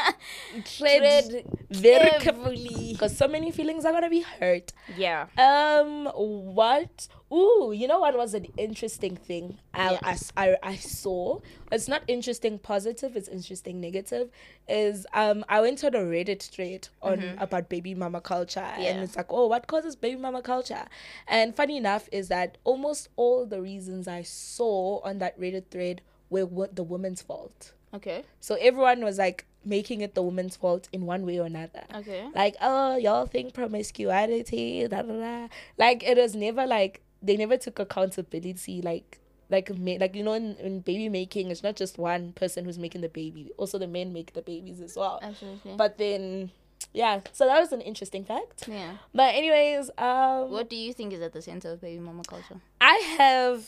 Tread tread very carefully. because so many feelings are gonna be hurt. Yeah. Um, what? Ooh, you know what was an interesting thing I, Yeah. I, I, I saw? It's not interesting positive, it's interesting negative. Is um, I went on a Reddit thread on about baby mama culture, and Yeah. it's like, oh, what causes baby mama culture? And funny enough is that almost all the reasons I saw on that Reddit thread were wo- the woman's fault. Okay. So everyone was like making it the woman's fault in one way or another. Okay. Like, oh, y'all think promiscuity, da da da. Like, it was never like, they never took accountability. Like, like, ma- like you know, in, in baby making, it's not just one person who's making the baby. Also, the men make the babies as well. Absolutely. But then, yeah, so that was an interesting fact. yeah. But anyways, um, What do you think is at the center of baby mama culture? I have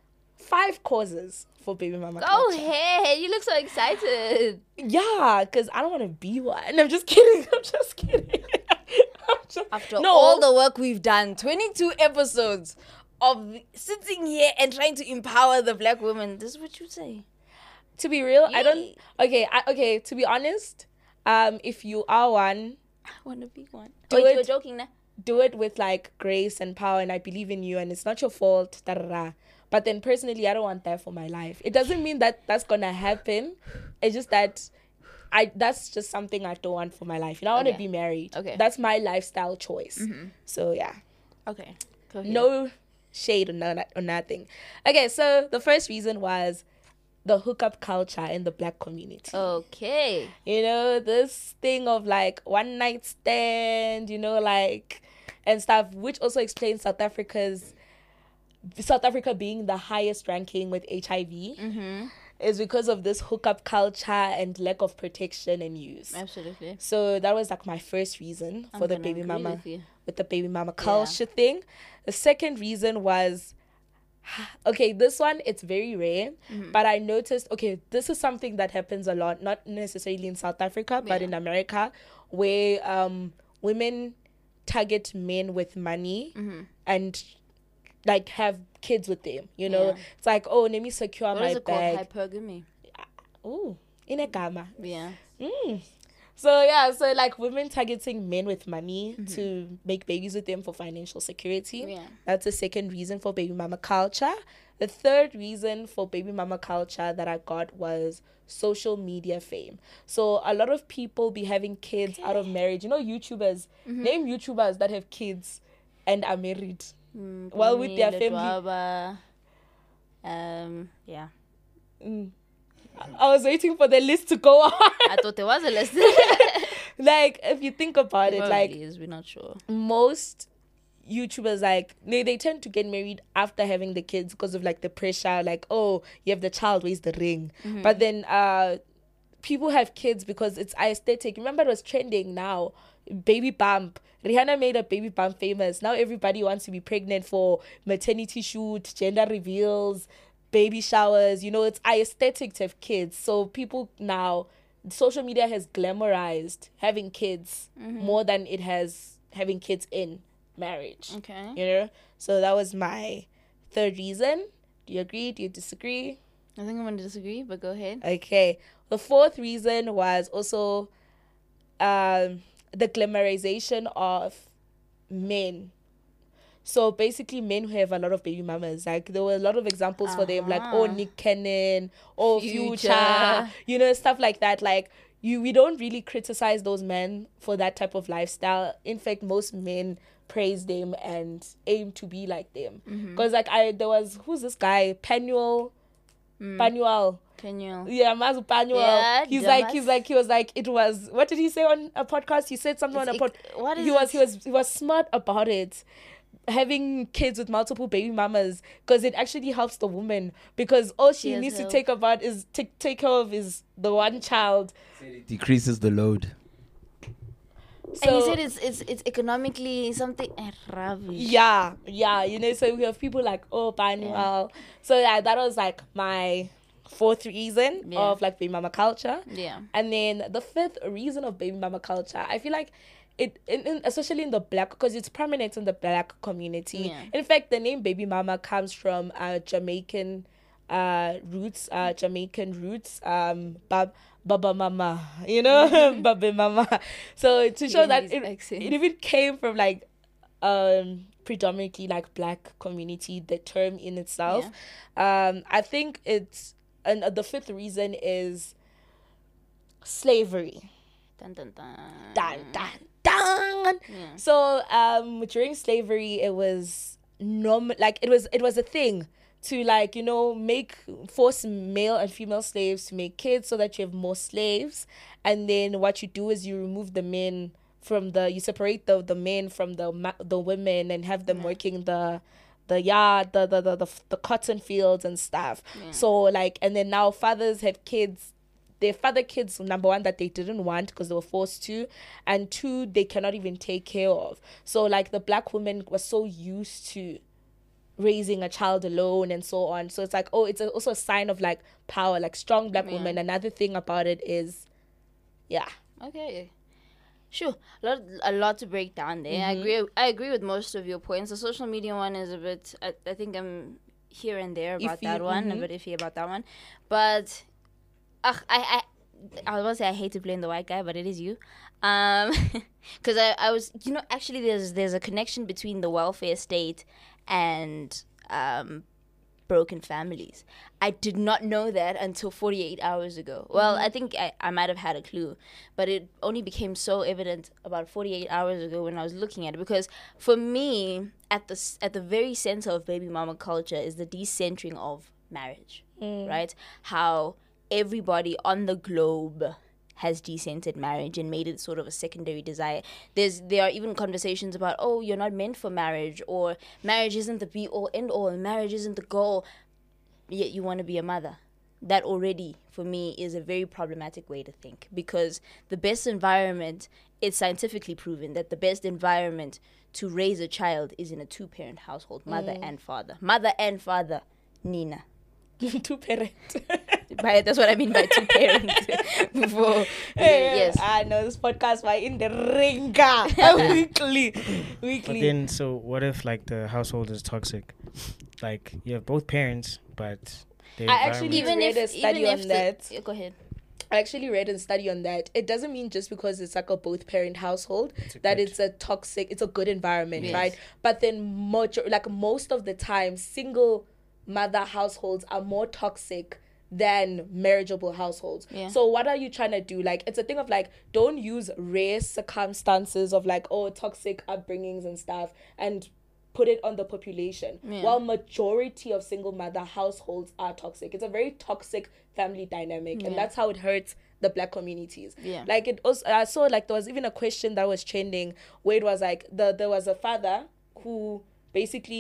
five causes for baby mama Go culture. ahead. You look so excited. Yeah, because I don't want to be one. I'm just kidding. I'm just kidding. I'm just, After no. all the work we've done, twenty-two episodes of sitting here and trying to empower the black woman, this is what you say. To be real, I don't. Yay. Okay, I, okay. To be honest, um, if you are one, I want to be one. Do Wait, you were it. joking now? do it with like grace and power, and I believe in you, and it's not your fault. Da, da, da. But then personally, I don't want that for my life. It doesn't mean that that's gonna happen. It's just that I that's just something I don't want for my life. You know, I want to Okay. be married. Okay. That's my lifestyle choice. So yeah. Okay. Go ahead. No shade or, no, or nothing. Okay, so the first reason was the hookup culture in the black community. Okay. You know, this thing of like one night stand, you know, like, and stuff, which also explains South Africa's, South Africa being the highest ranking with H I V, Mm-hmm. is because of this hookup culture and lack of protection and use. Absolutely. So that was like my first reason for I'm the gonna baby agree mama with you. with the baby mama culture thing. The second reason was, okay, this one, it's very rare, Mm-hmm. but I noticed, okay, this is something that happens a lot, not necessarily in South Africa, but Yeah. in America, where um, women target men with money Mm-hmm. and like have kids with them, you know? Yeah. It's like, oh, let me secure What my is it bag. called? Hypergamy. Ooh, in a gamma. Yeah. Mm. So yeah, so like women targeting men with money to make babies with them for financial security. Yeah. That's the second reason for baby mama culture. The third reason for baby mama culture that I got was social media fame. So a lot of people be having kids out of marriage. You know, YouTubers, name YouTubers that have kids and are married. Mm, Well, with their Pumi, family. Letwaba, Um. Yeah. Mm. I was waiting for the list to go on. I thought there was a list. Like, if you think about it, like, Probably is. We're not sure. most YouTubers, like, they, they tend to get married after having the kids because of like the pressure, like, oh, you have the child, where's the ring? Mm-hmm. But then uh people have kids because it's aesthetic. Remember, it was trending now. baby bump. Rihanna made a baby bump famous. Now everybody wants to be pregnant for maternity shoot, gender reveals, baby showers. You know, it's aesthetic to have kids. So people now, social media has glamorized having kids Mm-hmm. more than it has having kids in marriage. Okay. You know? So that was my third reason. Do you agree? Do you disagree? I think I'm going to disagree, but go ahead. Okay. The fourth reason was also um, the glamorization of men. So basically, men who have a lot of baby mamas, like there were a lot of examples for them, like oh Uh-huh. Nick Cannon, oh Future. Future. you know, stuff like that. Like you, we don't really criticize those men for that type of lifestyle. In fact, most men praise them and aim to be like them. Because like I, there was who's this guy, Panuel, Panuel. Can you? Yeah, Mazu Panuel. Yeah, he's like, he's dumbass. like, he was like, it was. What did he say on a podcast? He said something on a It's pod. ec- what is he was, it? he was, he was smart about it. Having kids with multiple baby mamas, because it actually helps the woman, because all she Yes, needs to help. take about is take take care of is the one child. It decreases the load. So and you said it's it's it's economically something eh, rubbish. yeah, yeah, you know. So we have people like oh Panuel. So yeah, that was like my fourth reason Yeah. of like baby mama culture. Yeah. And then the fifth reason of baby mama culture, I feel like it, in, in, especially in the black, because it's prominent in the black community. Yeah. In fact, the name baby mama comes from uh, Jamaican uh, roots, uh, Jamaican roots, um, bab, baba mama, you know, baby mama. So to show Yeah, that his it, accent. it even came from like um predominantly like black community, the term in itself. Um, I think it's, and the fifth reason is slavery. Dun, dun, dun. Dun, dun, dun. Yeah. So um, during slavery, it was normal, like it was it was a thing to like you know make force male and female slaves to make kids so that you have more slaves, and then what you do is you remove the men from the you separate the the men from the ma- the women and have them working the the yard, the the, the the the cotton fields and stuff. So like, and then now fathers have kids. They father kids, number one, that they didn't want because they were forced to, and two, they cannot even take care of. So like the black woman was so used to raising a child alone and so on. So it's like, oh, it's a, also a sign of like power, like strong black Yeah. woman. Another thing about it is, yeah. Okay. Sure. A lot, a lot to break down there. I agree. I agree with most of your points. The social media one is a bit. I, I think I'm here and there about Iffy, that one. mhm. A bit iffy about that one, but ugh, I, I, I was gonna say I hate to blame the white guy, but it is you. Um, because I, I was, you know, actually there's there's a connection between the welfare state and um broken families. I did not know that until forty-eight hours ago. Well, I think I, I might have had a clue, but it only became so evident about forty-eight hours ago when I was looking at it. Because for me, at the s- at the very center of baby mama culture is the decentering of marriage, right? How everybody on the globe has decentered marriage and made it sort of a secondary desire. There's there are even conversations about, oh, you're not meant for marriage, or marriage isn't the be all end all, and marriage isn't the goal, yet you want to be a mother. That already for me is a very problematic way to think, because the best environment, it's scientifically proven that the best environment to raise a child is in a two parent household, mother and father. Mother and father, Nina. Two parent. By, that's what I mean by two parents. Before, Hey, yes. I know this podcast by in the ringer weekly, But weekly. then, so what if like the household is toxic? Like you have both parents, but the I actually environment- read a study even on if that. The, yeah, go ahead. I actually read a study on that. It doesn't mean just because it's like a both parent household a that good- it's a toxic, it's a good environment, Yes. right? But then much like most of the time, single mother households are more toxic than marriageable households. Yeah. So what are you trying to do? Like it's a thing of like, don't use rare circumstances of like, oh, toxic upbringings and stuff and put it on the population. Yeah. While majority of single mother households are toxic. It's a very toxic family dynamic, and Yeah. that's how it hurts the black communities. Yeah. Like it also, I saw like there was even a question that was trending where it was like the there was a father who basically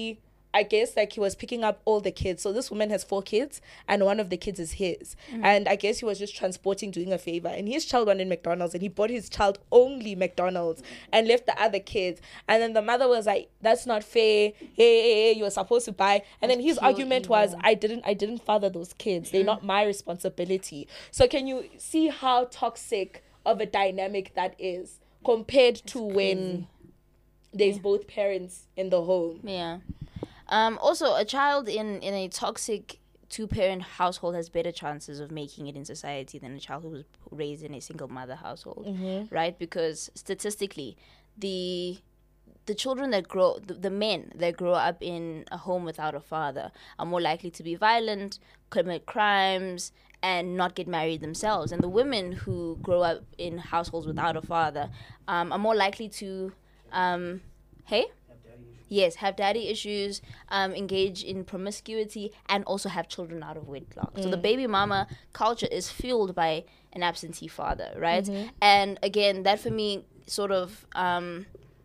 I guess like he was picking up all the kids. So this woman has four kids and one of the kids is his. Mm. And I guess he was just transporting, doing a favor. And his child wanted McDonald's and he bought his child only McDonald's and left the other kids. And then the mother was like, that's not fair. Hey, hey, hey, you were supposed to buy. And then his argument evil. was, I didn't, I didn't father those kids. They're not my responsibility. So can you see how toxic of a dynamic that is compared that's to crazy. When there's yeah. both parents in the home? Yeah. Um, also, a child in, in a toxic two-parent household has better chances of making it in society than a child who was raised in a single-mother household, mm-hmm. right? Because statistically, the the children that grow, the, the men that grow up in a home without a father are more likely to be violent, commit crimes, and not get married themselves. And the women who grow up in households without a father um, are more likely to, um, hey? Yes, have daddy issues, um, engage in promiscuity, and also have children out of wedlock. Mm. So the baby mama culture is fueled by an absentee father, right? Mm-hmm. And again, that for me sort of, um,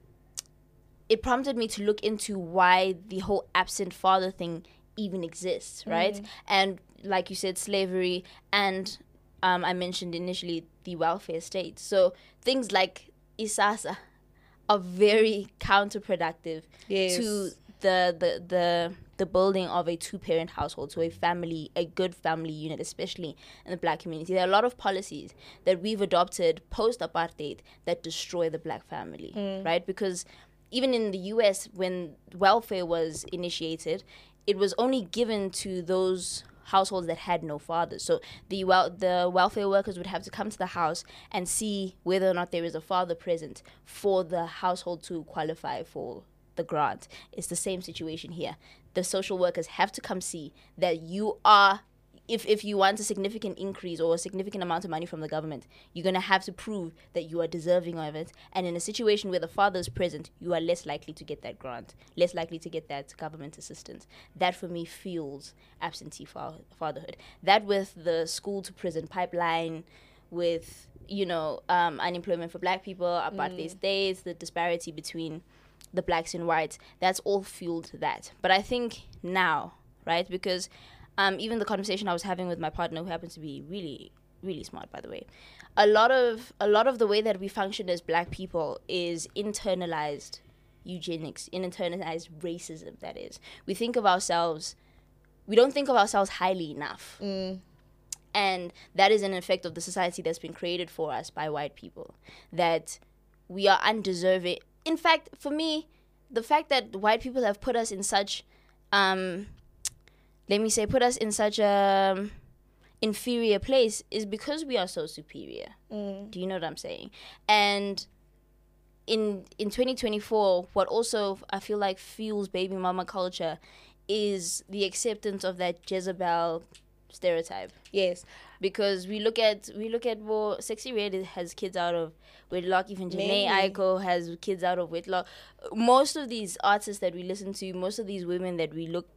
it prompted me to look into why the whole absent father thing even exists, right? Mm. And like you said, slavery, and um, I mentioned initially the welfare state. So things like ISASA are very counterproductive yes. to the, the the the building of a two-parent household, to a family, a good family unit, especially in the black community. There are a lot of policies that we've adopted post-apartheid that destroy the black family, mm. right? Because even in the U S, when welfare was initiated, it was only given to those households that had no fathers. So the wel- the welfare workers would have to come to the house and see whether or not there is a father present for the household to qualify for the grant. It's the same situation here. The social workers have to come see that you are, if, if you want a significant increase or a significant amount of money from the government, you're going to have to prove that you are deserving of it. And in a situation where the father is present, you are less likely to get that grant, less likely to get that government assistance. That, for me, fuels absentee fa- fatherhood. That with the school-to-prison pipeline, with, you know, um, unemployment for black people, apartheid mm. states, the disparity between the blacks and whites, that's all fueled that. But I think now, right, because Um, even the conversation I was having with my partner, who happens to be really, really smart, by the way, a lot of a lot of the way that we function as black people is internalized eugenics, internalized racism, that is. We think of ourselves, we don't think of ourselves highly enough. Mm. And that is an effect of the society that's been created for us by white people, that we are undeserving. In fact, for me, the fact that white people have put us in such... Um, let me say, put us in such a inferior place is because we are so superior. Mm. Do you know what I'm saying? And in in twenty twenty-four, what also I feel like fuels baby mama culture is the acceptance of that Jezebel stereotype. Yes. Because we look at we look at well, Sexy Red has kids out of wedlock. Even Janae Aiko has kids out of wedlock. Most of these artists that we listen to, most of these women that we look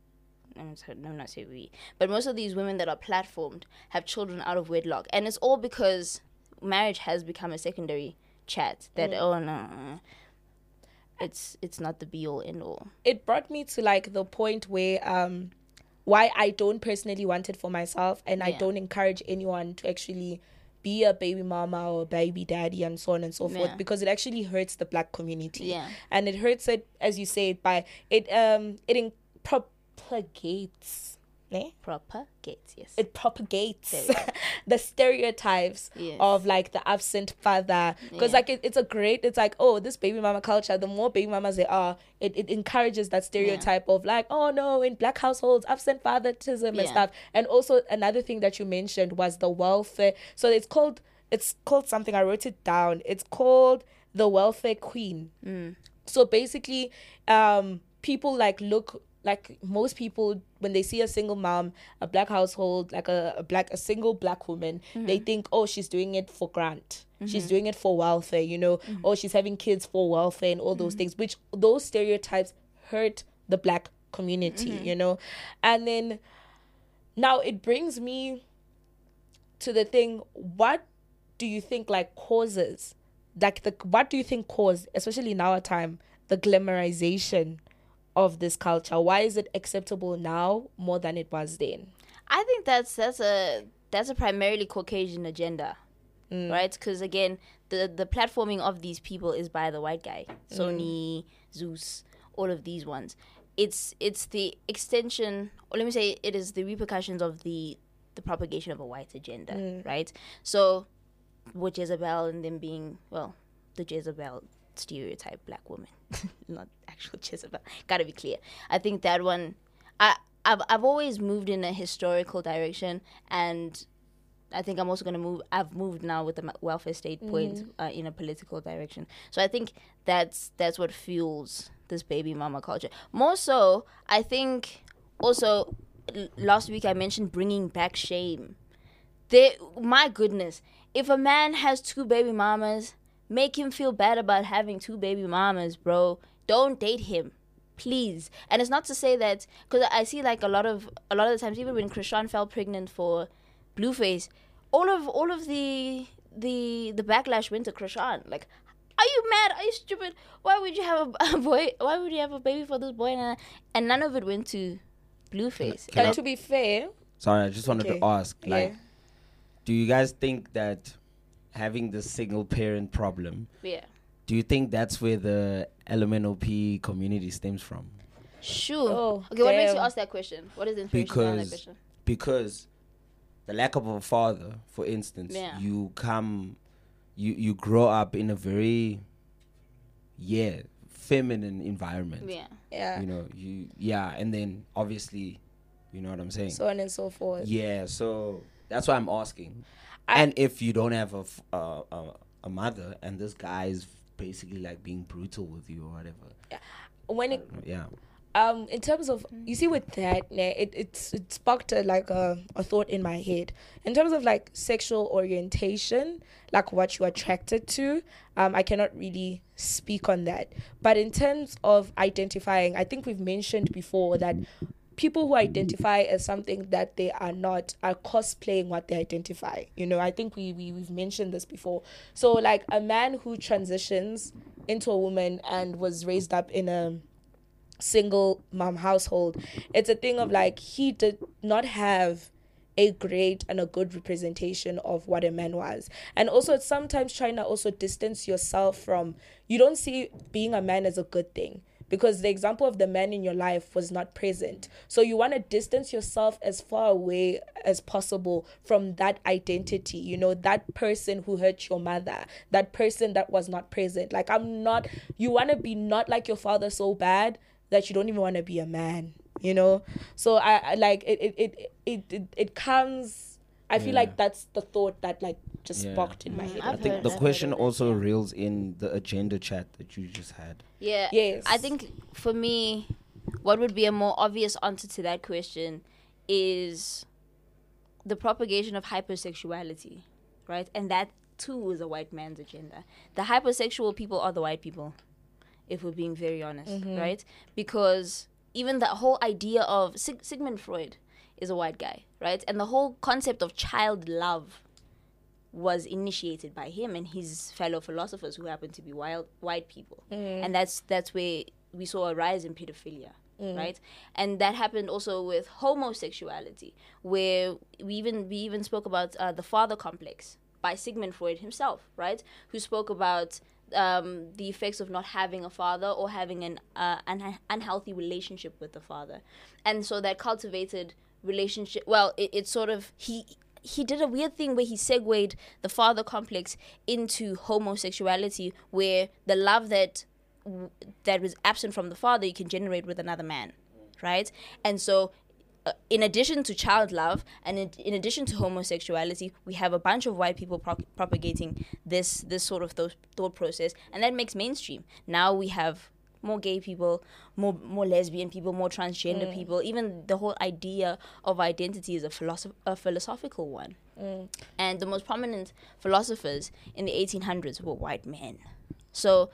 I'm not saying we, but most of these women that are platformed have children out of wedlock. And it's all because marriage has become a secondary chat that, mm. oh, no, it's it's not the be-all, end-all. It brought me to, like, the point where um, why I don't personally want it for myself, and yeah. I don't encourage anyone to actually be a baby mama or baby daddy and so on and so yeah. forth, because it actually hurts the black community. Yeah. And it hurts it, as you say, by, it, um, it in, pro- propagates eh? propagates yes it propagates the stereotypes yes. of like the absent father, because yeah. like it, it's a great it's like oh this baby mama culture, the more baby mamas there are, it, it encourages that stereotype yeah. of like oh no, in black households absent fatherism yeah. and stuff. And also another thing that you mentioned was the welfare. So it's called it's called something, I wrote it down, it's called the welfare queen. mm. So basically um people like look like most people, when they see a single mom, a black household, like a, a black, a single black woman, mm-hmm. they think, oh, she's doing it for grant. Mm-hmm. She's doing it for welfare, you know, mm-hmm. or she's having kids for welfare and all those mm-hmm. things, which those stereotypes hurt the black community, mm-hmm. you know. And then now it brings me to the thing, what do you think like causes, like the, what do you think caused, especially in our time, the glamorization of this culture? Why is it acceptable now more than it was then? I think that's that's a that's a primarily Caucasian agenda, Mm. right? Because again, the the platforming of these people is by the white guy, Sony, Zeus, all of these ones. It's it's the extension, or let me say, it is the repercussions of the the propagation of a white agenda, Mm. right? So, with Jezebel and them being, well, the Jezebel stereotype black woman, not actual Jezebel. Gotta be clear. I think that one, I I've I've always moved in a historical direction, and I think I'm also gonna move. I've moved now with the ma- welfare state point uh, in a political direction. So I think that's that's what fuels this baby mama culture. More so, I think also l- last week I mentioned bringing back shame. They, my goodness, if a man has two baby mamas, make him feel bad about having two baby mamas, bro. Don't date him, please. And it's not to say that, because I see like a lot of a lot of the times, even when Krishan fell pregnant for Blueface, all of all of the the the backlash went to Krishan. Like, are you mad? Are you stupid? Why would you have a, a boy? Why would you have a baby for this boy? And, and none of it went to Blueface. Can But I- to be fair, Sorry, I just wanted Okay. to ask, like, Yeah. do you guys think that having the single parent problem, Yeah. do you think that's where the L M N O P community stems from? Sure. Oh, okay, what makes you damn. ask that question? What is the inspiration behind that Because question? because the lack of a father, for instance, Yeah. you come, you you grow up in a very, yeah, feminine environment. Yeah. yeah, You know, you yeah, and then obviously, you know what I'm saying. so on and so forth. Yeah, so that's why I'm asking. I- and if you don't have a, f- uh, a a mother, and this guy is basically like being brutal with you or whatever. When it Yeah. um in terms of, you see, with that, nah, it it's it sparked a, like a, a thought in my head in terms of like sexual orientation, like what you're attracted to. um I cannot really speak on that, but in terms of identifying, I think we've mentioned before that people who identify as something that they are not are cosplaying what they identify. You know, I think we, we we've mentioned this before. So like a man who transitions into a woman and was raised up in a single mom household, it's a thing of like he did not have a great and a good representation of what a man was. And also it's sometimes trying to also distance yourself from, you don't see being a man as a good thing because the example of the man in your life was not present. So you want to distance yourself as far away as possible from that identity, you know, that person who hurt your mother, that person that was not present. Like, I'm not, you want to be not like your father so bad that you don't even want to be a man, you know? So I, I like it it, it it it it comes, I feel Yeah. like that's the thought that like just Yeah. sparked in my Mm, head. I I've think heard- the I've heard question of it, also yeah. reels in the agenda chat that you just had. Yeah. Yes. I think for me, what would be a more obvious answer to that question is the propagation of hypersexuality, right? And that too is a white man's agenda. The hypersexual people are the white people, if we're being very honest, right? Because even the whole idea of Sig- Sigmund Freud is a white guy, right? And the whole concept of child love was initiated by him and his fellow philosophers who happen to be wild white people. And that's that's where we saw a rise in pedophilia, right? And that happened also with homosexuality, where we even we even spoke about uh, the father complex by Sigmund Freud himself, right? Who spoke about um, the effects of not having a father or having an uh, un- unhealthy relationship with the father. And so that cultivated relationship, well, it, it sort of, he he did a weird thing where he segued the father complex into homosexuality, where the love that that was absent from the father you can generate with another man, right? And so uh, in addition to child love and in, in addition to homosexuality, we have a bunch of white people pro- propagating this this sort of th- thought process, and that makes mainstream. Now we have more gay people, more more lesbian people, more transgender people. Even the whole idea of identity is a, philosoph- a philosophical one. And the most prominent philosophers in the eighteen hundreds were white men. So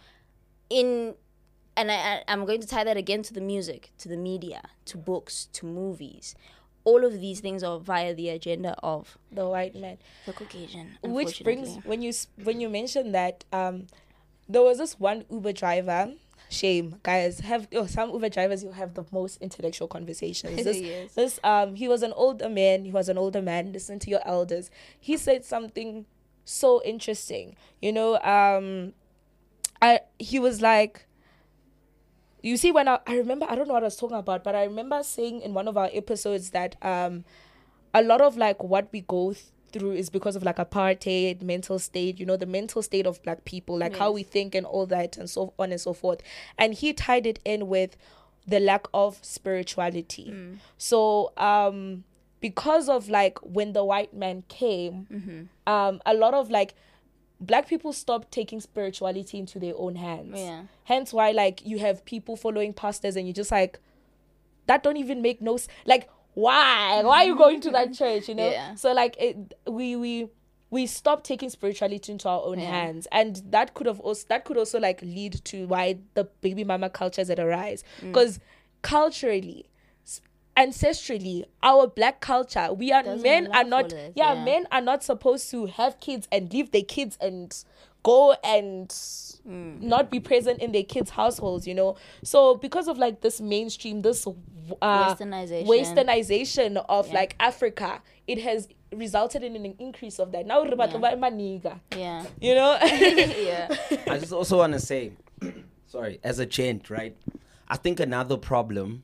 in and I, I, I'm going to tie that again to the music, to the media, to books, to movies. All of these things are via the agenda of The white man. the Caucasian. Which brings, unfortunately. when you s- when you mentioned that, um there was this one Uber driver. shame, guys. Have oh, some Uber drivers, you have the most intellectual conversations. This, Yes. this um, he was an older man. He was an older man. Listen to your elders. He said something so interesting. You know, um, I he was like, you see, when I, I remember, I don't know what I was talking about, but I remember saying in one of our episodes that um, a lot of like what we go th- through is because of like apartheid, mental state, you know, the mental state of black people, like how Yes. we think and all that and so on and so forth. And he tied it in with the lack of spirituality. Mm. So um, because of like when the white man came, Mm-hmm. um, a lot of like black people stopped taking spirituality into their own hands. Yeah. Hence why like you have people following pastors and you just like, that don't even make no s- like why why are you going to that church, you know? Yeah. So like it, we we we stopped taking spirituality into our own Yeah. hands, and that could have also that could also like lead to why the baby mama culture is at a rise, Mm. because culturally, s- ancestrally, our black culture, we are Doesn't men allow are not for this, yeah, yeah. men are not supposed to have kids and leave their kids and go and Mm. not be present in their kids' households, you know. So because of like this mainstream, this uh, Westernization. westernization of Yeah. like Africa, it has resulted in an increase of that. Now, Yeah. yeah. Yeah. you know. Yeah. I just also want to say, sorry, as a gent, right? I think another problem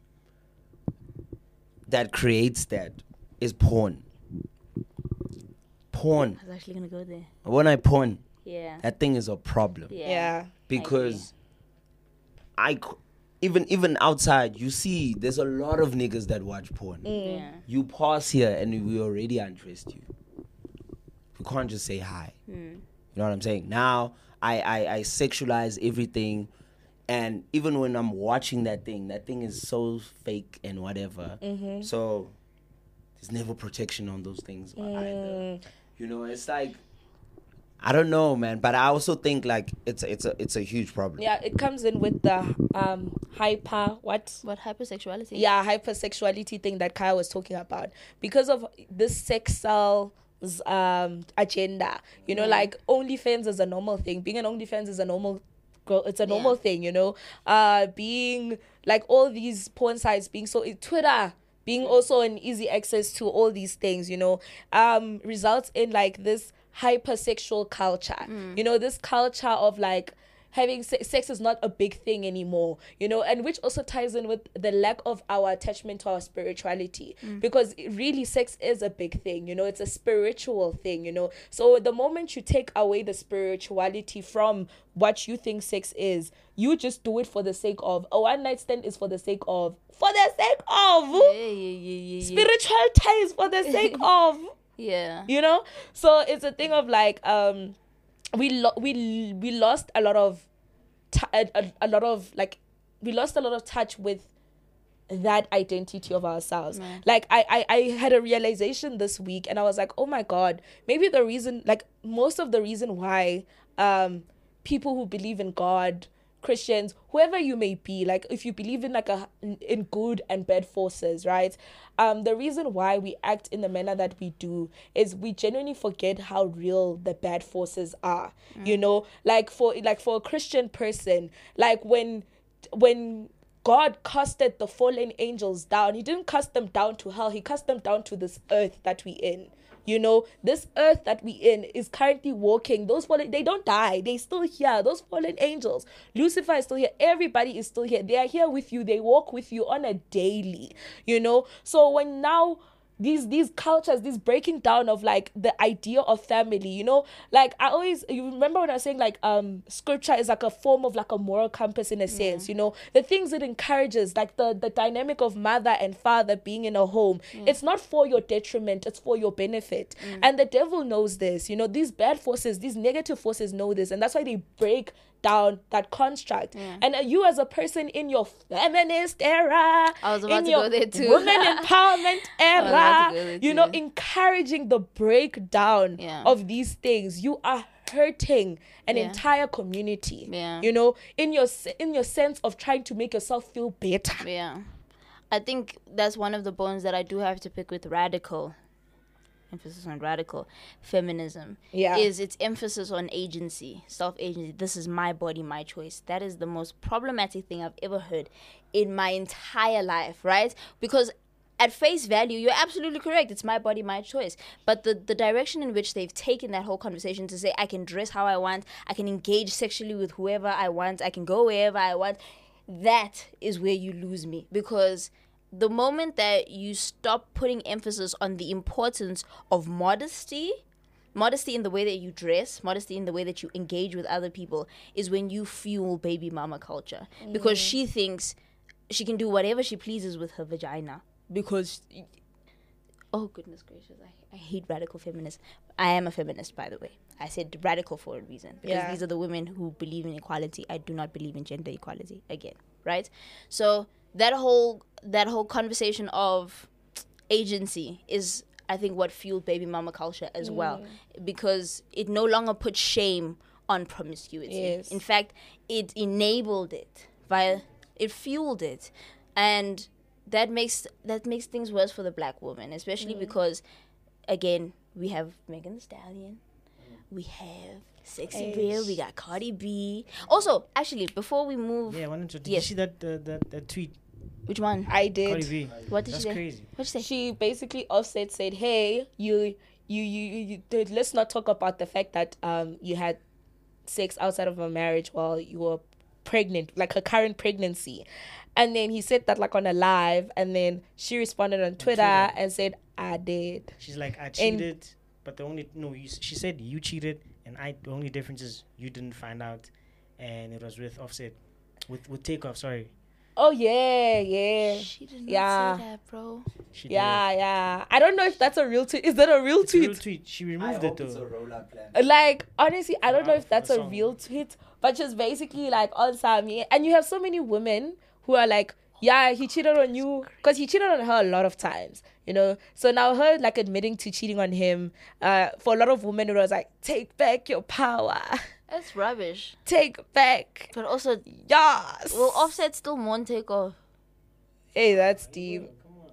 that creates that is porn. Porn. I was actually gonna go there. When I porn, Yeah. that thing is a problem. Yeah. Yeah. Because I, c- even even outside, you see, there's a lot of niggas that watch porn. Yeah. You pause here and we already undressed you. We can't just say hi. Mm. You know what I'm saying? Now I, I I sexualize everything, and even when I'm watching that thing, that thing is so fake and whatever. Mm-hmm. So there's never protection on those things Mm. either. You know, it's like, I don't know, man, but I also think like it's a, it's a it's a huge problem. Yeah, it comes in with the um hyper what What hypersexuality? yeah hypersexuality thing that Kaya was talking about, because of this sexual um agenda, you know. Yeah. Like OnlyFans is a normal thing. Being an OnlyFans is a normal girl, it's a normal Yeah. thing, you know. Uh being like all these porn sites, being so Twitter being also an easy access to all these things, you know, um results in like this hypersexual culture, you know, this culture of like having se- sex is not a big thing anymore, you know, and which also ties in with the lack of our attachment to our spirituality, because it really sex is a big thing, you know, it's a spiritual thing, you know. So the moment you take away the spirituality from what you think sex is, you just do it for the sake of a one night stand is for the sake of for the sake of Yeah, yeah, yeah, yeah, yeah. spiritual ties for the sake of Yeah. you know. So it's a thing of like um we lo- we we lost a lot of t- a, a, a lot of like we lost a lot of touch with that identity of ourselves. Yeah. Like I, I I had a realization this week, and I was like, oh my god, maybe the reason, like most of the reason why um people who believe in God, Christians, whoever you may be, like if you believe in like a in good and bad forces, right? Um, the reason why we act in the manner that we do is we genuinely forget how real the bad forces are. You know, like for like for a Christian person, like when when God casted the fallen angels down, he didn't cast them down to hell, he cast them down to this earth that we in. You know, this earth that we in is currently walking. Those fallen, they don't die. They still here. Those fallen angels. Lucifer is still here. Everybody is still here. They are here with you. They walk with you on a daily, you know. So when now these these cultures, this breaking down of like the idea of family, you know, like I always, you remember when I was saying like um scripture is like a form of like a moral compass in a sense, you know, the things it encourages, like the the dynamic of mother and father being in a home, it's not for your detriment, it's for your benefit. And the devil knows this, you know, these bad forces, these negative forces know this, and that's why they break down that construct. And uh, you as a person in your feminist era, I was about in to your go there too. women empowerment about to era, go there you know, too. encouraging the breakdown Yeah. of these things, you are hurting an Yeah. entire community. Yeah. You know, in your se- in your sense of trying to make yourself feel better. Yeah. I think that's one of the bones that I do have to pick with radical. emphasis on radical feminism Yeah. is its emphasis on agency, self-agency. This is my body, my choice. That is the most problematic thing I've ever heard in my entire life, right? Because at face value, you're absolutely correct. It's my body, my choice. But the, the direction in which they've taken that whole conversation to say, I can dress how I want, I can engage sexually with whoever I want, I can go wherever I want, that is where you lose me. Because the moment that you stop putting emphasis on the importance of modesty, modesty in the way that you dress, modesty in the way that you engage with other people, is when you fuel baby mama culture. Mm. Because she thinks she can do whatever she pleases with her vagina. Because, oh goodness gracious, I, I hate radical feminists. I am a feminist, by the way. I said radical for a reason. Because Yeah. these are the women who believe in equality. I do not believe in gender equality, again, right? So that whole that whole conversation of agency is, I think, what fueled baby mama culture as well. Because it no longer put shame on promiscuity. Yes. In fact, it enabled it, via, it fueled it. And that makes that makes things worse for the black woman, especially because, again, we have Megan Thee Stallion, we have Sexy Eish. Real, we got Cardi B. Also, actually, before we move, Yeah, I wanted to. Did Yes. you see that uh, that that tweet? which one? I Cardi did. B. What did That's she say? crazy. What did she say? She basically Offset said, "Hey, you, you, you, you, you did, let's not talk about the fact that um you had sex outside of a marriage while you were pregnant, like her current pregnancy." And then he said that like on a live, and then she responded on Twitter, Twitter. and said, "I did." She's like, I cheated, but the only no, you, she said you cheated, and I. The only difference is you didn't find out, and it was with Offset, with with Takeoff. Sorry, Oh yeah, yeah, She did not Yeah. say that, bro. she yeah, yeah. I don't know if that's a real tweet. Is that a real did. It's a real tweet? tweet. She I removed it hope it's a though. roll-up plan. Like honestly, I don't know Wow, if that's for a the song. real tweet, but just basically like on some, and you have so many women who are like, yeah, he cheated on you, because he cheated on her a lot of times, you know. So now her like admitting to cheating on him, uh, for a lot of women it was like, take back your power, That's rubbish. take back, But also, yes. will Offset still mourn Takeoff? Hey, that's deep.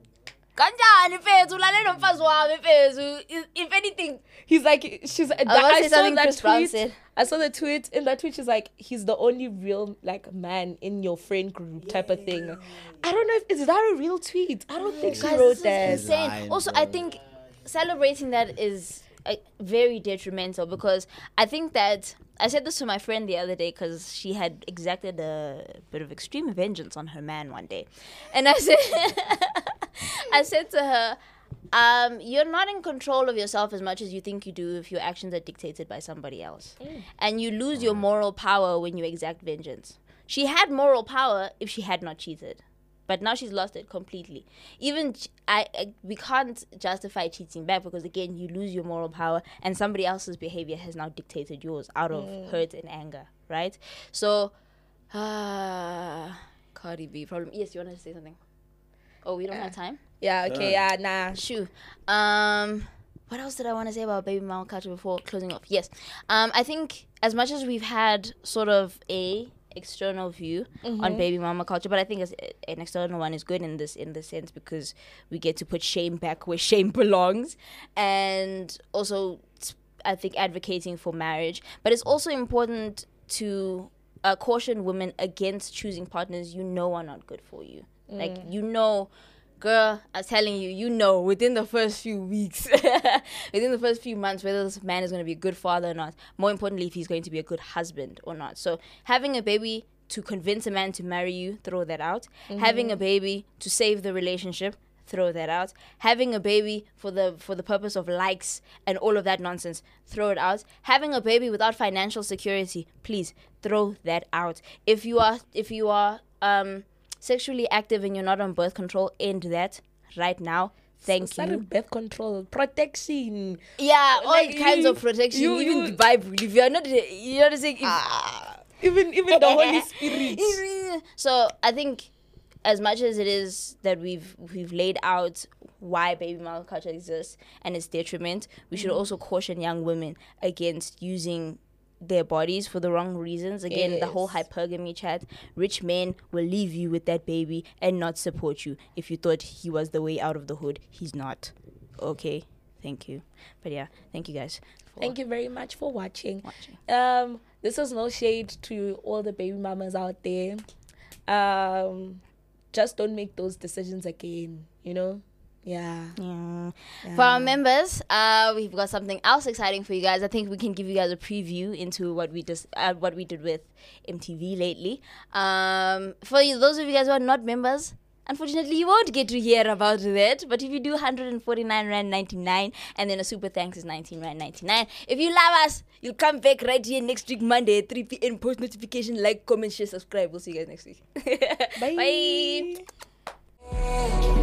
Kanjani mfethu ulalela umfazi wami mfethu. If- If anything, He's like, she's. I, was about to I say saw something that Chris Brown tweet. said. I saw the tweet. In that tweet, she's like, he's the only real like man in your friend group type of thing. I don't know if is that a real tweet. I don't think she guys, wrote this is that. insane. Lying, Also, bro. I think celebrating that is uh, very detrimental, because I think that I said this to my friend the other day because she had exacted a bit of extreme vengeance on her man one day, and I said, I said to her, um, "You're not in control of yourself as much as you think you do if your actions are dictated by somebody else, and you lose your moral power when you exact vengeance." She had moral power if she had not cheated. But now she's lost it completely. Even ch- I, I, we can't justify cheating back, because again, you lose your moral power, and somebody else's behavior has now dictated yours out of hurt and anger, right? So, ah, Cardi B problem. Yes, you wanted to say something? Oh, we don't have time. Yeah. Okay. Yeah. Nah. Shoo. Um, what else did I want to say about baby mama culture before closing off? Yes. Um, I think as much as we've had sort of a external view on baby mama culture, but I think as an external one is good in this in this sense, because we get to put shame back where shame belongs, and also I think advocating for marriage. But it's also important to uh, caution women against choosing partners you know are not good for you. Like, you know, girl, I'm telling you, you know, within the first few weeks, within the first few months, whether this man is going to be a good father or not. More importantly, if he's going to be a good husband or not. So having a baby to convince a man to marry you, throw that out. Having a baby to save the relationship, throw that out. Having a baby for the for the purpose of likes and all of that nonsense, throw it out. Having a baby without financial security, please throw that out. If you are if you are um sexually active and you're not on birth control, end that right now. Thank It's not a you. birth control protection. Yeah, all Like, kinds you- of protection. you- even you- the Bible. If you're not, you know what I'm saying. If, Even even the Holy Spirit. So I think, as much as it is that we've we've laid out why baby mama culture exists and its detriment, we should also caution young women against using their bodies for the wrong reasons. Again, the whole Yes. hypergamy chat. Rich men will leave you with that baby and not support you. If you thought he was the way out of the hood, he's not. Okay, thank you. But yeah, thank you guys for Thank you very much for watching. watching. Um, this was no shade to all the baby mamas out there. Um, just don't make those decisions again. You know. Yeah. Yeah. yeah. For our members, uh, we've got something else exciting for you guys. I think we can give you guys a preview into what we just uh, what we did with M T V lately. Um, for you, those of you guys who are not members, unfortunately, you won't get to hear about that. But if you do, one hundred forty-nine rand ninety-nine, and then a super thanks is nineteen rand ninety-nine. If you love us, you'll come back right here next week, Monday at three p.m. Post notification, like, comment, share, subscribe. We'll see you guys next week. Bye. Bye.